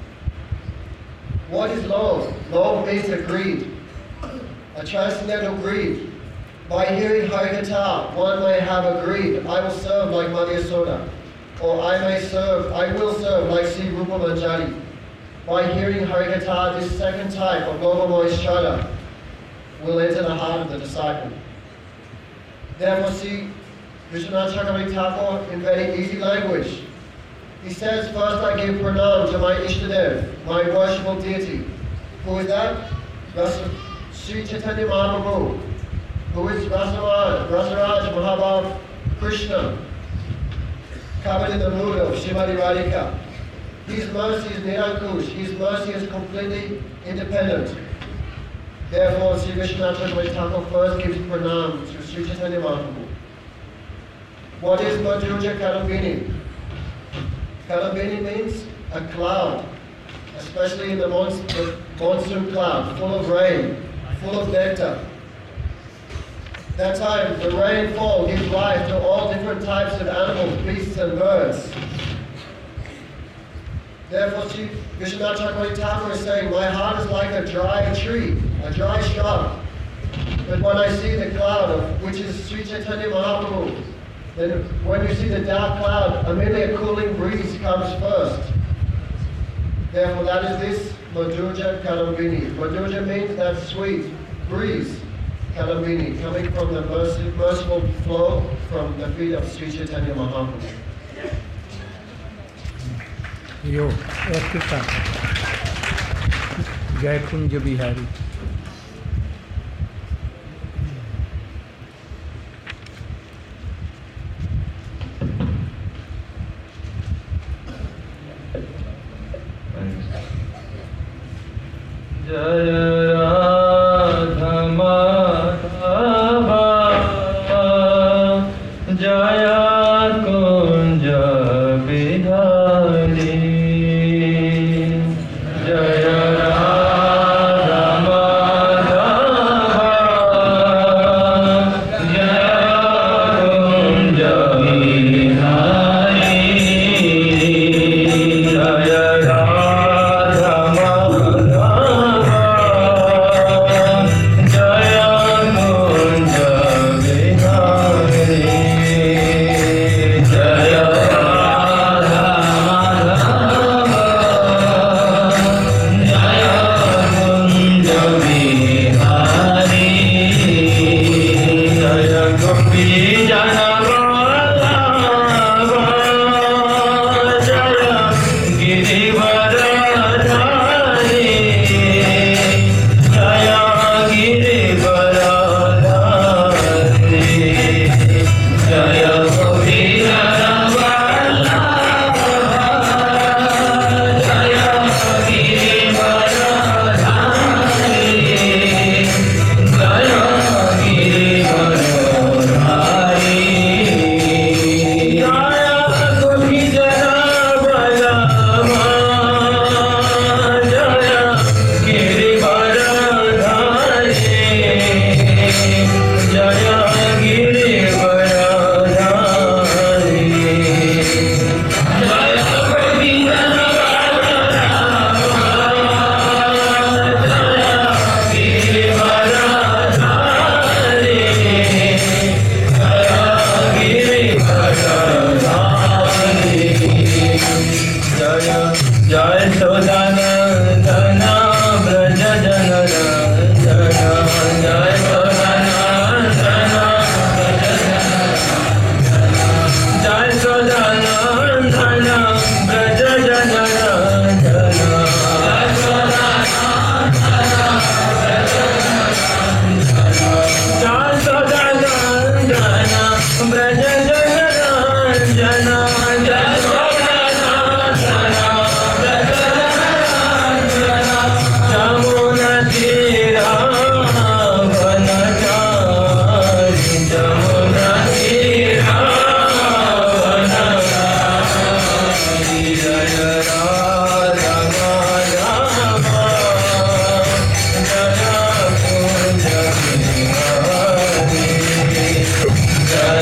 What is Lob? Lob means a greed, a transcendental greed. By hearing Harikatha, one may have a greed, I will serve like Madhya Soda, or I may serve, I will serve like Sri Rupa Manjari. By hearing Harikatha, this second type of Lobamaya Shraddha will enter the heart of the disciple. Therefore, see, Vishwanath Chakravarti Thakur in very easy language. He says, first I give pranam to my Ishtadev, my worshipful deity. Who is that? Rasa, Sri Chaitanya Mahaprabhu. Who is Rasaraj, Rasaraj Mahabhav Krishna, covered in the mood of Srimati Radhika. His mercy is Nirankush, his mercy is completely independent. Therefore, Sri Vishwanath Chakravarti Thakur first gives pranam to Sri Chaitanya Mahaprabhu. What is Madhurya Kalambini? Kalambini means a cloud, especially in the monsoon cloud, full of rain, full of nectar. That time, the rainfall gives life to all different types of animals, beasts and birds. Therefore, Sri Vishwanath Chakravarti Thakur is saying, my heart is like a dry tree, a dry shrub. But when I see the cloud, of, which is Sri Chaitanya Mahaprabhu, then when you see the dark cloud, immediately a cooling breeze comes first. Therefore, that is this Madhurya Kalambini. Madhurya means that sweet breeze, Kalambini, coming from the merciful flow from the feet of Sri Chaitanya Mahaprabhu. Yo, Ekita, Jai Kunja Bihari. Jaya Radha Madhava Jaya Kunja Bihari Jaya Radha Madhava Jaya Kunja Bihari Jaya Radha Madhava जय जय सदानंदन ब्रज जन रंजन जय सदानंदन जय सदानंदन ब्रज जन रंजन जय सदानंदन ब्रज जन रंजन जय जमुना तीरा वनचारी जमुना तीरा वनचारी जय राधा माधवा जय कुंज बिहारी जय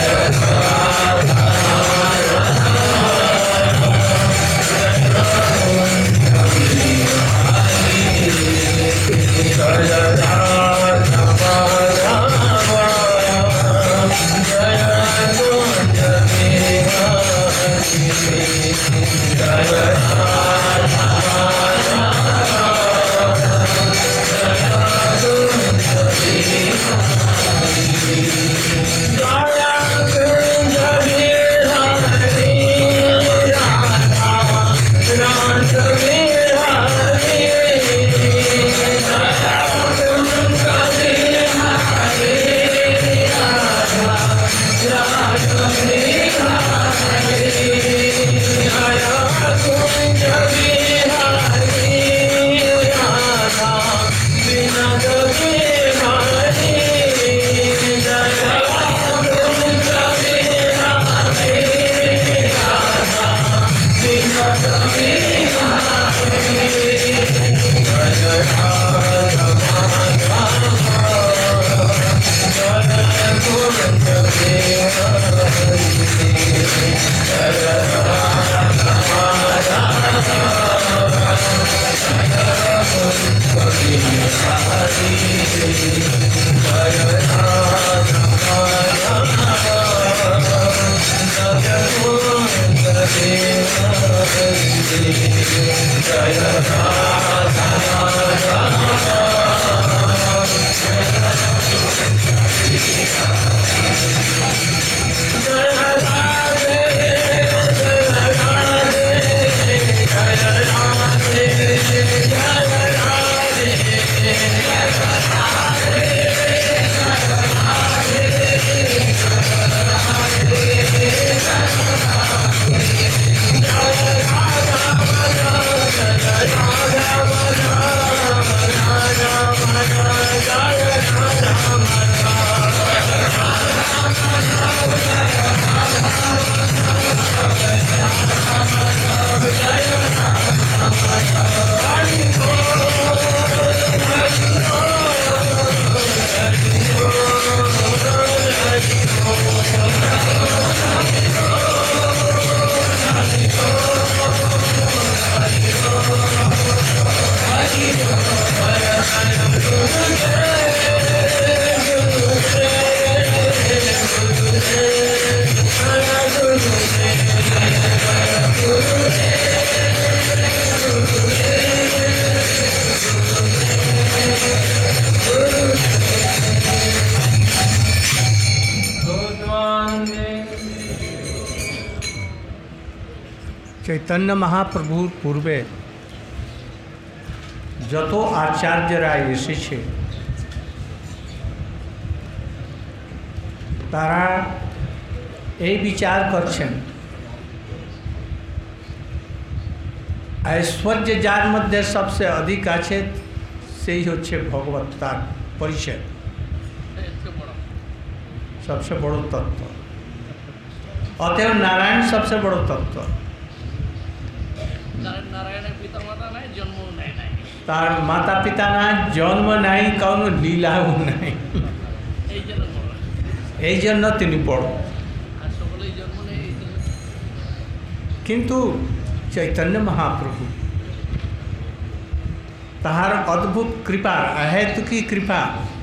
चैतन्य महाप्रभुर पूर्वे যত আচার্যরা এসেছে তারা এই বিচার করছেন ऐश्वर्य যার মধ্যে সবচেয়ে অধিক আছে সেই হচ্ছে ভগবত্তার পরিচয় সবচেয়ে বড় তত্ত্ব অতএব নারায়ণ সবচেয়ে বড় তত্ত্ব তার মাতা পিতা না জন্ম নাই কোনো লীলাও নাই এই জন্য তিনি বড় কিন্তু चैतन्य महाप्रभु ताहार अद्भुत कृपा अहेतुकी कृपा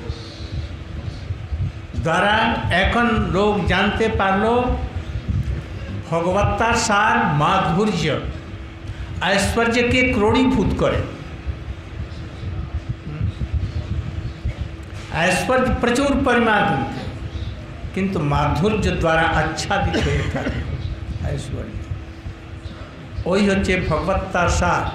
द्वारा एखन लोग जानते पारलो भगवत्तार सार माधुर्य ऐश्वर्य के क्रोड़ीभूत करे, ऐश्वर्य प्रचुर परिमाण किंतु माधुर्य द्वारा आच्छादित হয়ে থাকে ऐश्वर्य। ওই হচ্ছে ভগবত্তার সার।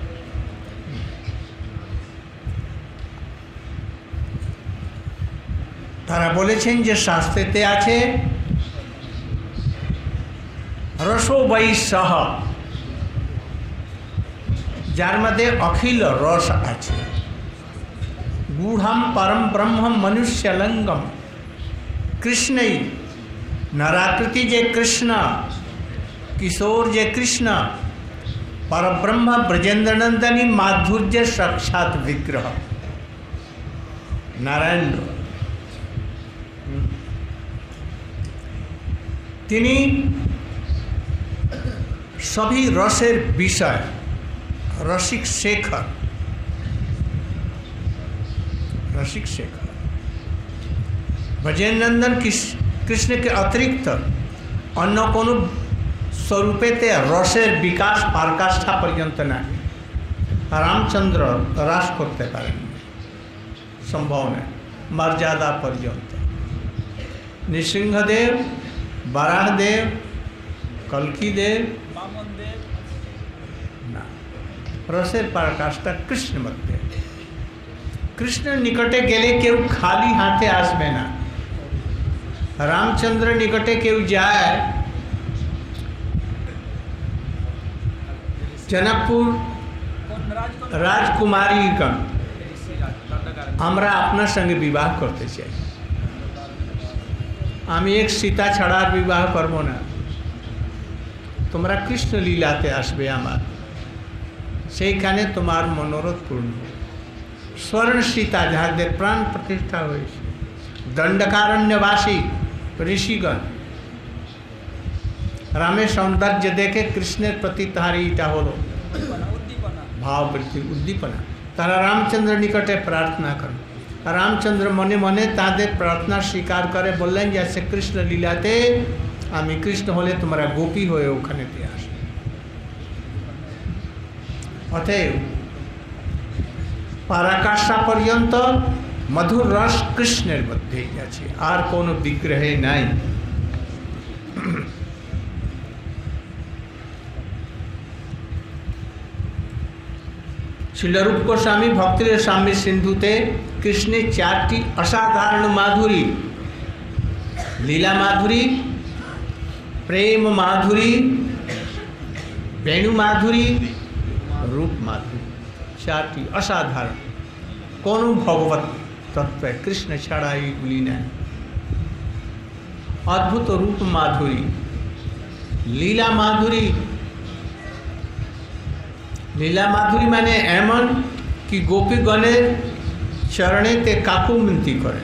তারা বলেছেন যে শাস্ত্রেতে আছে রসো বৈ সহ, যার মধ্যে অখিল রস আছে। গূঢ়ম পরম ব্রহ্ম মনুষ্যলঙ্গম, কৃষ্ণই নরাকৃতি যে কৃষ্ণ, किशोर जे कृष्ण, परब्रह्म ब्रजेंद्रनंदनी माधुर्य साक्षात विग्रह नारायण। तिनी सभी रसेर विषय, रसिक शेखर, रसिक शेखर ब्रजेंद्रनंदन कृष्ण के अतिरिक्त अन्य कोनो स्वरूपेते रसेर विकास पारकाष्ठा पर्यंत नहीं। रामचंद्र रास करते पारेन, सम्भव नहीं, मर्यादा पर्यंत। नृसिंहदेव, बराहदेव, कल्कीदेव ना, रसेर पारकाष्ठा कृष्ण मध्य। कृष्ण निकटे गेले केउ खाली हाथे आसबे ना। रामचंद्र निकटे केउ जाए जनकपुर राजकुमारीगण আমরা আপনার সঙ্গে বিবাহ করতে চাই, আমি এক সীতা ছাড়ার বিবাহ করব না, তোমরা কৃষ্ণ লীলাতে আসবে আমার, সেইখানে তোমার মনোরথ পূর্ণ। स्वर्ण सीता যাদের প্রাণ প্রতিষ্ঠা হয়েছে, দণ্ডকারণ্যবাসী ঋষিগণ रामेर सौंदर्य देखे कृष्णेर प्रति तार इटा हलो भाव वृद्धि उद्दीपना। तारा रामचंद्र निकटे प्रार्थना कर, रामचंद्र मने मने तादेर प्रार्थना स्वीकार करे, बोलें जैसे कृष्ण लीलाते आमी कृष्ण होले तुम्हारा गोपी होए ओखानेते आस। अतएव पराकाष्ठा पर्यंत मधुर रस कृष्णेर मध्येई आछे, आर कोनो विग्रहे नाई। शिलरूप गोस्वामी भक्तिर साम्य सिंधुते कृष्ण चारटी असाधारण माधुरी, लीला माधुरी, प्रेम माधुरी, वेणु माधुरी, रूप माधुरी, चारटी असाधारण। कौन भगवत तत्व है कृष्ण छाड़ा एगुली नहीं। अद्भुत रूप माधुरी, लीला माधुरी। लीला माधुरी माने एमन कि गोपी गणे चरणे ते काकू मिनती करे,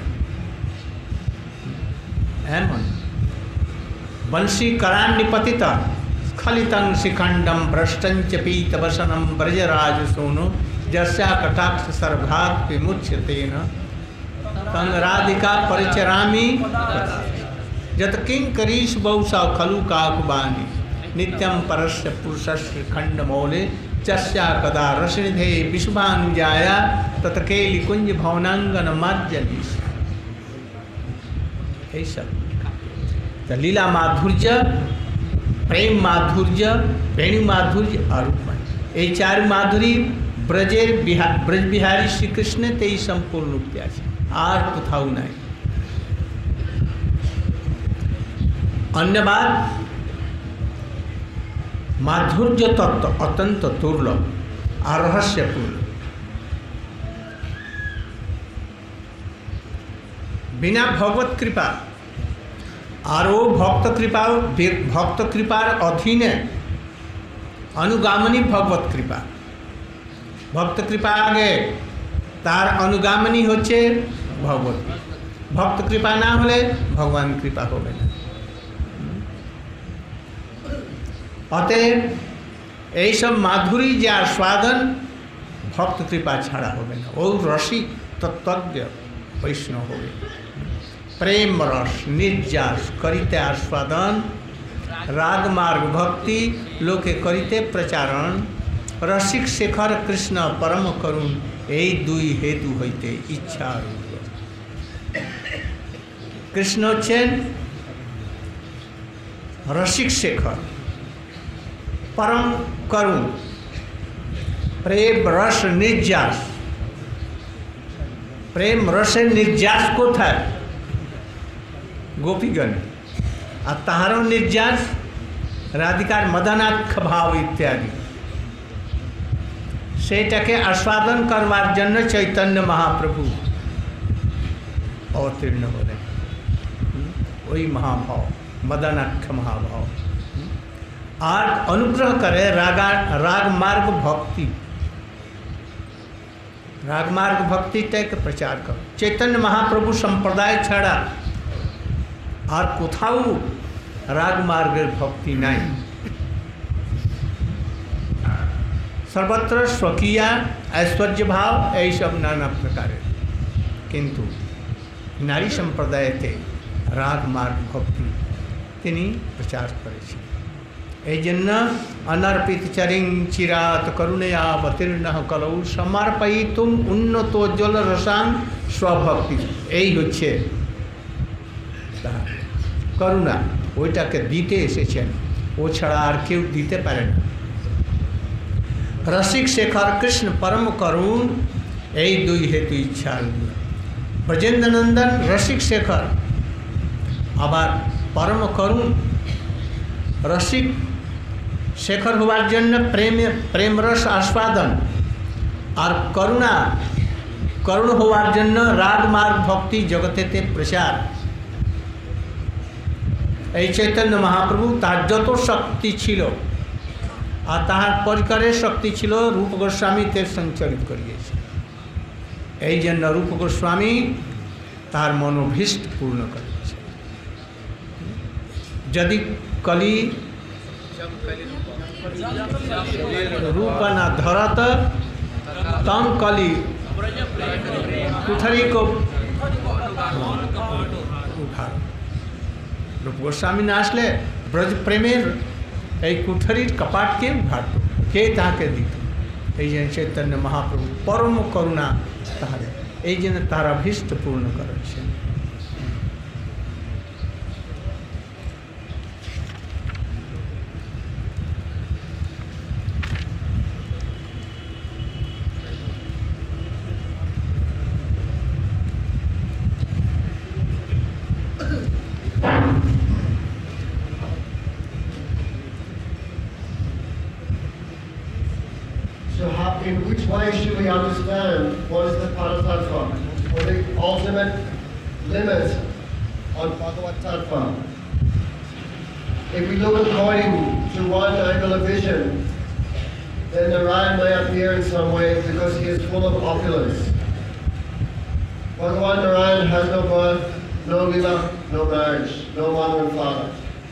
एमन बंशी करान निपतित स्खलितं शिखंडम भ्रष्टंच पीतवसनम ब्रजराज सोनो जस्या कटाक्ष सर्वघात विमुच्यतेन तं राधिका परिचरामि जत किंकरीश बहुसा खलु काकुबानी नित्यं परस्य पुरुषस्य खंडमौले चस्या कदा रसनिधे विश्वानुजाया तत्केली कुंज भवनांगन मार्जनी। यही सब तो लीला माधुर्य, प्रेम माधुर्य, वेणु माधुर्य और ये चार माधुरी ब्रजेर बिहार ब्रज बिहारी श्री कृष्ण ते संपूर्ण रूप आर कुथाऊ नहीं। अन्य बात माधुर्य तत्व अत्यंत दुर्लभ और रहस्यपूर्ण। बिना भगवत कृपा और वो भक्त कृपा भक्त कृपार अधीने अनुगामनी भगवत कृपा। भक्त कृपा आगे तार अनुगामनी होच्छे भगवत। भक्त कृपा ना होले भगवान कृपा होबे ना। अतएव এই सब माधुरी जे आस्वादन भक्त कृपा छाड़ा होबे ना। और रसिक तत्वज्ञ वैष्णव होबे। प्रेम रस निर्जास करिते आस्वादन, राग मार्ग भक्ति लोके करिते प्रचारण, रसिक शेखर कृष्ण परम करुण এই দুই হেতু হইতে ইচ্ছা রূপ। কৃষ্ণ হচ্ছেন রসিক শেখর, परम करुण, प्रेम रस निर्जास। प्रेम रस निर्जास कोथाय गोपीगण और ताहारो निर्जास राधिकार मदनाक्ष भाव इत्यादि सेटाके आस्वादन करवार जन्य चैतन्य महाप्रभु अवतीर्ण होले। वही महाभाव मदनाक्ष महाभाव और अनुग्रह करे रागा राग मार्ग भक्ति राग मार्ग भक्ति तक प्रचार करो। चैतन्य महाप्रभु संप्रदाय छाड़ा और कोथाओ राग मार्ग भक्ति नहीं। सर्वत्र स्वकीय ऐश्वर्य भाव यही सब नाना प्रकार किंतु नारी संप्रदाय थे राग मार्ग भक्ति तिनी प्रचार करे। एजन्न अनर्पित चरिंग चिरात करुणया अवतीर्ण कलौ समर्पयितुम उन्नतोज्ज्वल रसां स्वभक्ति। यही হচ্ছে করুণা, ওইটাকে দিতে এসেছেন, ও ছাড়া আর কেউ দিতে পারে না। रसिक शेखर कृष्ण परम करुण এই দুই হেতু ইচ্ছা। ब्रजेंद्र नंदन रसिक शेखर আবার परम करुण। रसिक शेखर हवार जन्य प्रेम प्रेम रस आस्वादन और करुणा करुण हवार जन्य राग मार्ग भक्ति जगतेते प्रचार। এই चैतन्य महाप्रभु तार যত शक्ति छिलो और ताहार परिकरे शक्ति छिलो रूप गोस्वामी ते संचरित करिएছে। এই জন্য रूप गोस्वामी तार मनोभीष्ट पूर्ण करिएছে। यदि कली रूप न धरत तम कली कुठरी को उठार। रूप गोस्वामी न आसले ब्रज प्रेमेर এই কুঠরির কপাটকে উঠাতো, কে তাহাকে দিত? এই যে চৈতন্য মহাপ্রভু পরম করুণা তাহারে এই জন্য তার অভীষ্ট পূর্ণ করেছেন। In which way should we understand what is the Paratattva, or the ultimate limit on Bhagavad Tattva? If we look according to one angle of vision, then Narayan may appear in some way because he is full of opulence. Bhagavan Narayan has no birth, no lila, no marriage, no mother and father.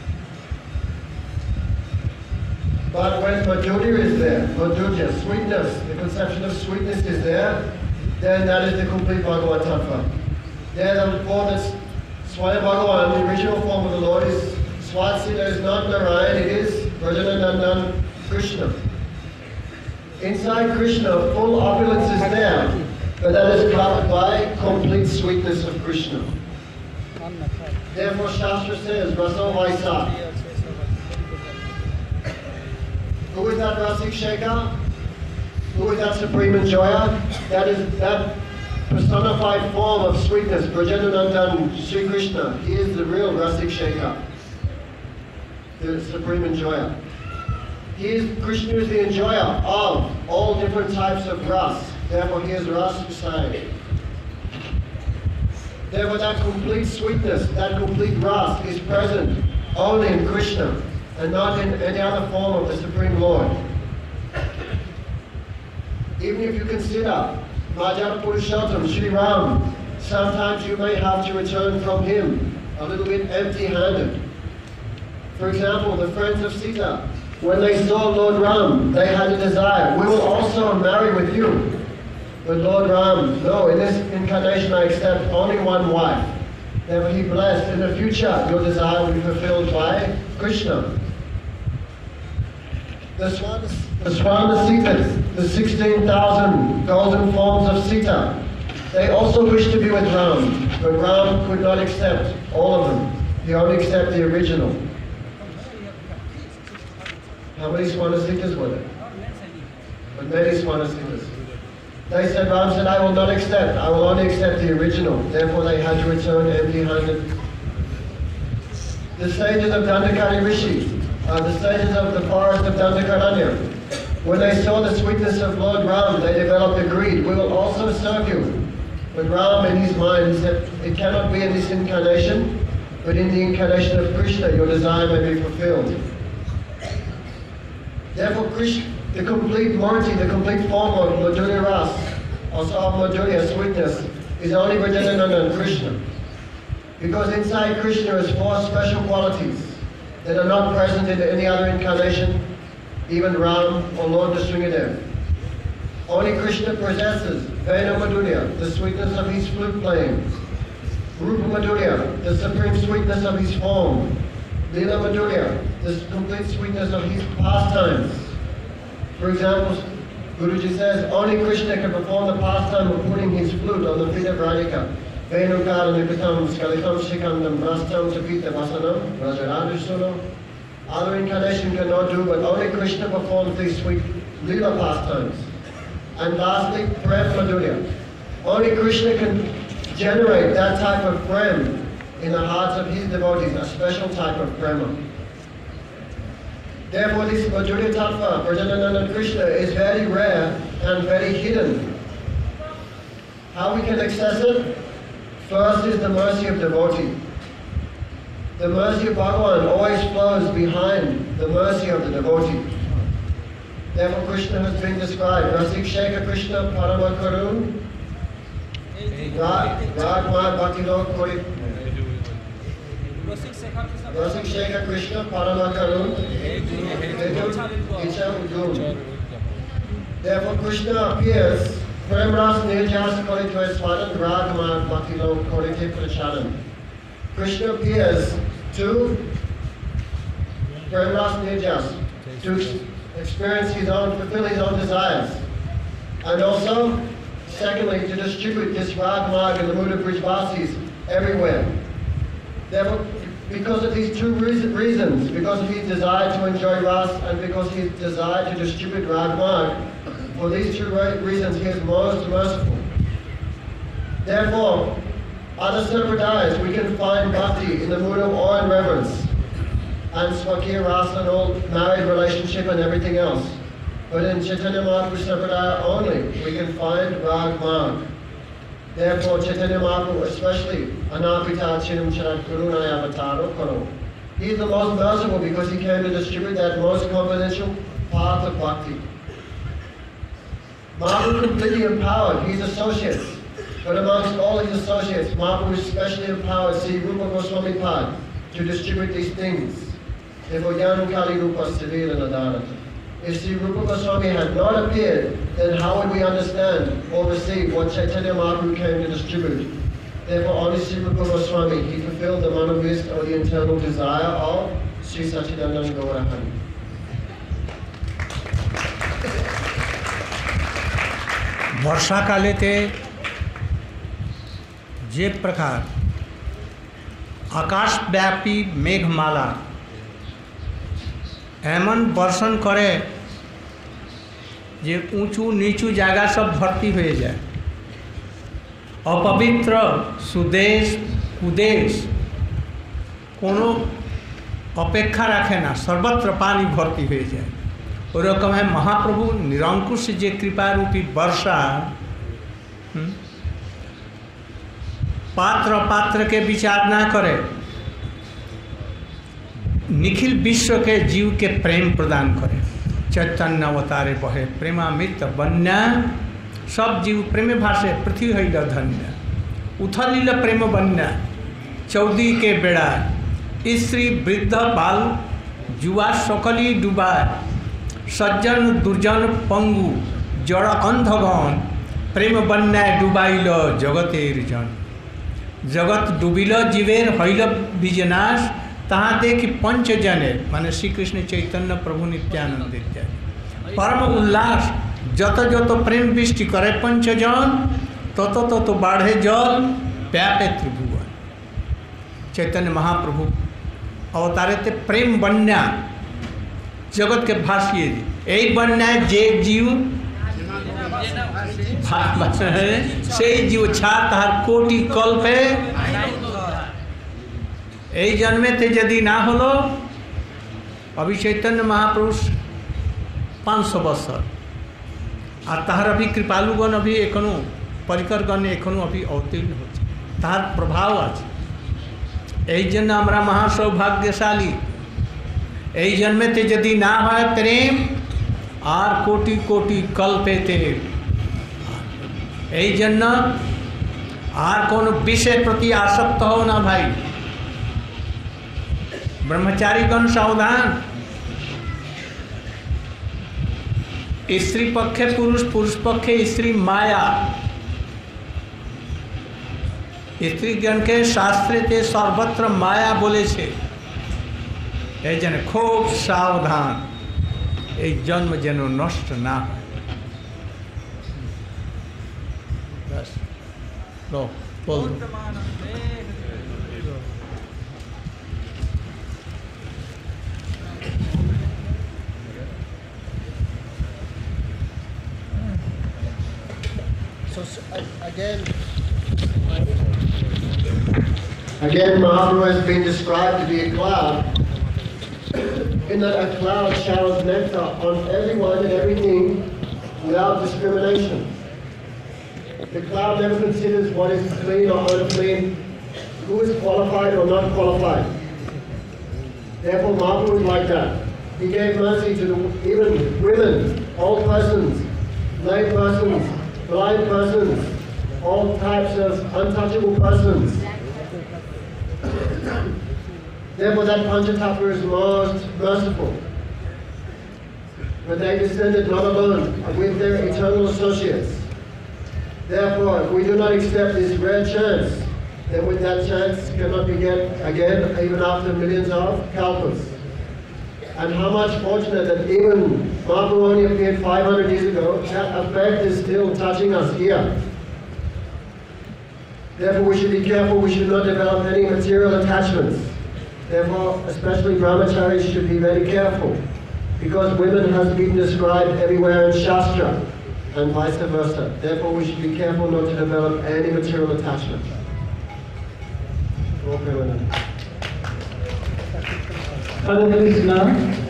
But when Madhurya is there, Madhurya, sweetness, the conception of sweetness is there, then that is the complete Bhagavad Tattva. There therefore this Swayam Bhagavan, the original form of the Lord, is Swatsita, is not Narayan, it is Brajanandandan Krishna. Inside Krishna, full opulence is there, but that is covered by complete sweetness of Krishna. Therefore Shastra says, Rasa Vaisa. Who is that Rasik Shekhar? Who is that supreme enjoyer? That is that personified form of sweetness, Brajanandandan Sri Krishna. He is the real Rasik Shekhar, the supreme enjoyer. He is, Krishna is the enjoyer of all different types of ras. Therefore he is Ras Hussain. Therefore that complete sweetness, that complete ras is present only in Krishna and not in any other form of the Supreme Lord. Even if you consider Madhava Purushottam, Sri Ram, sometimes you may have to return from him a little bit empty-handed. For example, the friends of Sita, when they saw Lord Ram, they had a desire, we will also marry with you. But Lord Ram, no, in this incarnation I accept only one wife. Therefore he blessed, in the future your desire will be fulfilled by Krishna. The Swana, the Swana Sitas, the sixteen thousand golden forms of Sita, they also wished to be with Ram, but Ram could not accept all of them. He only accepted the original. How many Swana Sitas were there? But many Swana Sitas. They said, Ram said, I will not accept, I will only accept the original. Therefore they had to return empty-handed. The sages of Dandakari Rishi, uh, the sages of the forest of Dandakaranya, when they saw the sweetness of Lord Ram, they developed a greed. We will also serve you. But Ram in his mind, he said, it cannot be in this incarnation, but in the incarnation of Krishna, your desire may be fulfilled. Therefore, Krishna, the complete Murti, the complete form of Madhurya Ras, also of Madhurya, sweetness, is only Vrajanananda and Krishna. Because inside Krishna is four special qualities that are not present in any other incarnation, even Ram or Lord Nrsimhadev. Only Krishna possesses Vena Madhurya, the sweetness of his flute playing, Rupa Madhurya, the supreme sweetness of his form, Lila Madhurya, the complete sweetness of his pastimes. For example, Guruji says, only Krishna can perform the pastime of putting his flute on the feet of Radhika. Venukara Nipitam Skalikam Shikandam Rastam Tapita Vasanam Rajaradishunam. Other incarnation cannot do, but only Krishna performs these sweet Lila pastimes. And lastly, Prem Madhurya. Only Krishna can generate that type of prem in the hearts of his devotees, a special type of prema. Therefore, this Madhurya Tattva, Vrajanananda Krishna, is very rare and very hidden. How we can access it? First is the mercy of devotee. The mercy of Bhagavan always flows behind the mercy of the devotee. Therefore, Krishna has been described. Rasik Shekha Krishna Parama Karun. Ragma Bhakti Kori. Rasik Shekha Krishna Parama Karun. Therefore, Krishna appears. Prem Ras Nirjas Kori to Eswadan Ragma Bhakti Kori Pracharan. Krishna appears to Prem Ras Nirjas to experience his own, fulfill his own desires. And also, secondly, to distribute this Rag Marg and the mood of Brijvasis everywhere. Therefore, because of these two reasons, because of his desire to enjoy Ras and because of his desire to distribute Rag Marg, for these two reasons he is most merciful. Therefore, other Sampradayas, we can find Bhakti in the mood of awe and reverence, and Swakir Rasa and all married relationship and everything else. But in Chaitanya Mahaprabhu Sampradaya only, we can find Rag Marg. Therefore, Chaitanya Mahaprabhu, especially Anapita Chinam Charat Kurunaya Avataro Karo, he is the most merciful because he came to distribute that most confidential path of Bhakti. Mahaprabhu completely empowered his associates, but amongst all his associates, Mahaprabhu especially empowered Sri Rupa Goswami Pad to distribute these things. Therefore, Yanu Kali Rupa Sivira Nadanata. If Sri Rupa Goswami had not appeared, then how would we understand or receive what Chaitanya Mahaprabhu came to distribute? Therefore, only Sri Rupa Goswami, he fulfilled the manavist or the internal desire of Sri Sachidananda Gaurahani. वर्षाकालेते जे प्रकार आकाशव्यापी मेघमाला एमन बर्षण करे जे ऊँचू नीचू जगह सब भर्ती हो जाए, अपवित्र सुदेश कुदेश कोनो अपेक्षा रखे ना, सर्वत्र पानी भर्ती हो जाए। और रकम है महाप्रभु निरंकुश जे कृपा रूपी वर्षा पात्र पात्र के विचार ना करे, निखिल विश्व के जीव के प्रेम प्रदान करे। चैतन्य अवतारे बहे प्रेमामृत बन्या, सब जीव प्रेम भाषे पृथ्वी है धन्य। उथलील प्रेम बन्या चौदी के बेड़ा, स्त्री वृद्ध बाल जुआ सकली डूबा, सज्जन दुर्जन पंगु जड़ अंधगण, प्रेम बन्या डुबाइल जगतेर जन। जगत डुबिल जीवेर हईल बीजनाश, তাহা দেখি পঞ্চজনের মানে শ্রীকৃষ্ণ চৈতন্য প্রভু নিত্যানন্দ ইত্যাদি পরম উল্লাস, যত যত প্রেম বৃষ্টি করে পঞ্চজন তত তত বাড়ে জল ব্যাপে ত্রিভুবন। चैतन्य महाप्रभु अवतारेते प्रेम बन्या जगत के भाषिए यही बन्या जे जीव से जीव छा तार कोटि कल्पे यही जन्मे थे यदि ना हलो अभी चैतन्य महाप्रभु पाँच सौ बছর और तार अभी कृपालुगण अभी एखनो परिकरगण एखनो अभी अवतीर्ण होते तार प्रभाव आज এই জন্য আমরা মহা সৌভাগ্যশালী। এই জন্মেতে যদি না হয় প্রেম আর কোটি কোটি কল্পেতে, এই জন্য আর কোনো বিষয়ের প্রতি আসক্ত হও না ভাই। ব্রহ্মচারীগণ সাবধান, স্ত্রী পক্ষে পুরুষ, পুরুষ পক্ষে স্ত্রী মায়া। स्त्रीगण के शास्त्रे ते सर्वत्र माया बोले छे, এই জন্য খুব সাবধান, এই জন্ম যেন নষ্ট না হয়। बस लो बोल दो। So again, again, Mahaprabhu has been described to be a cloud, in that a cloud showers nectar on everyone and everything without discrimination. The cloud never considers what is clean or unclean, who is qualified or not qualified. Therefore, Mahaprabhu is like that. He gave mercy to the, even women, old persons, lame persons, blind persons, all types of untouchable persons. Therefore, that Panchatattva is most merciful. But they descended not alone, with their eternal associates. Therefore, if we do not accept this rare chance, then with that chance cannot be get again, even after millions of kalpas. And how much fortunate that even Mahaprabhu only appeared five hundred years ago, that effect is still touching us here. Therefore, we should be careful, we should not develop any material attachments. Therefore, especially brahmacharis should be very careful, because women has been described everywhere in Shastra, and vice versa. Therefore, we should be careful not to develop any material attachment. Hare Krishna.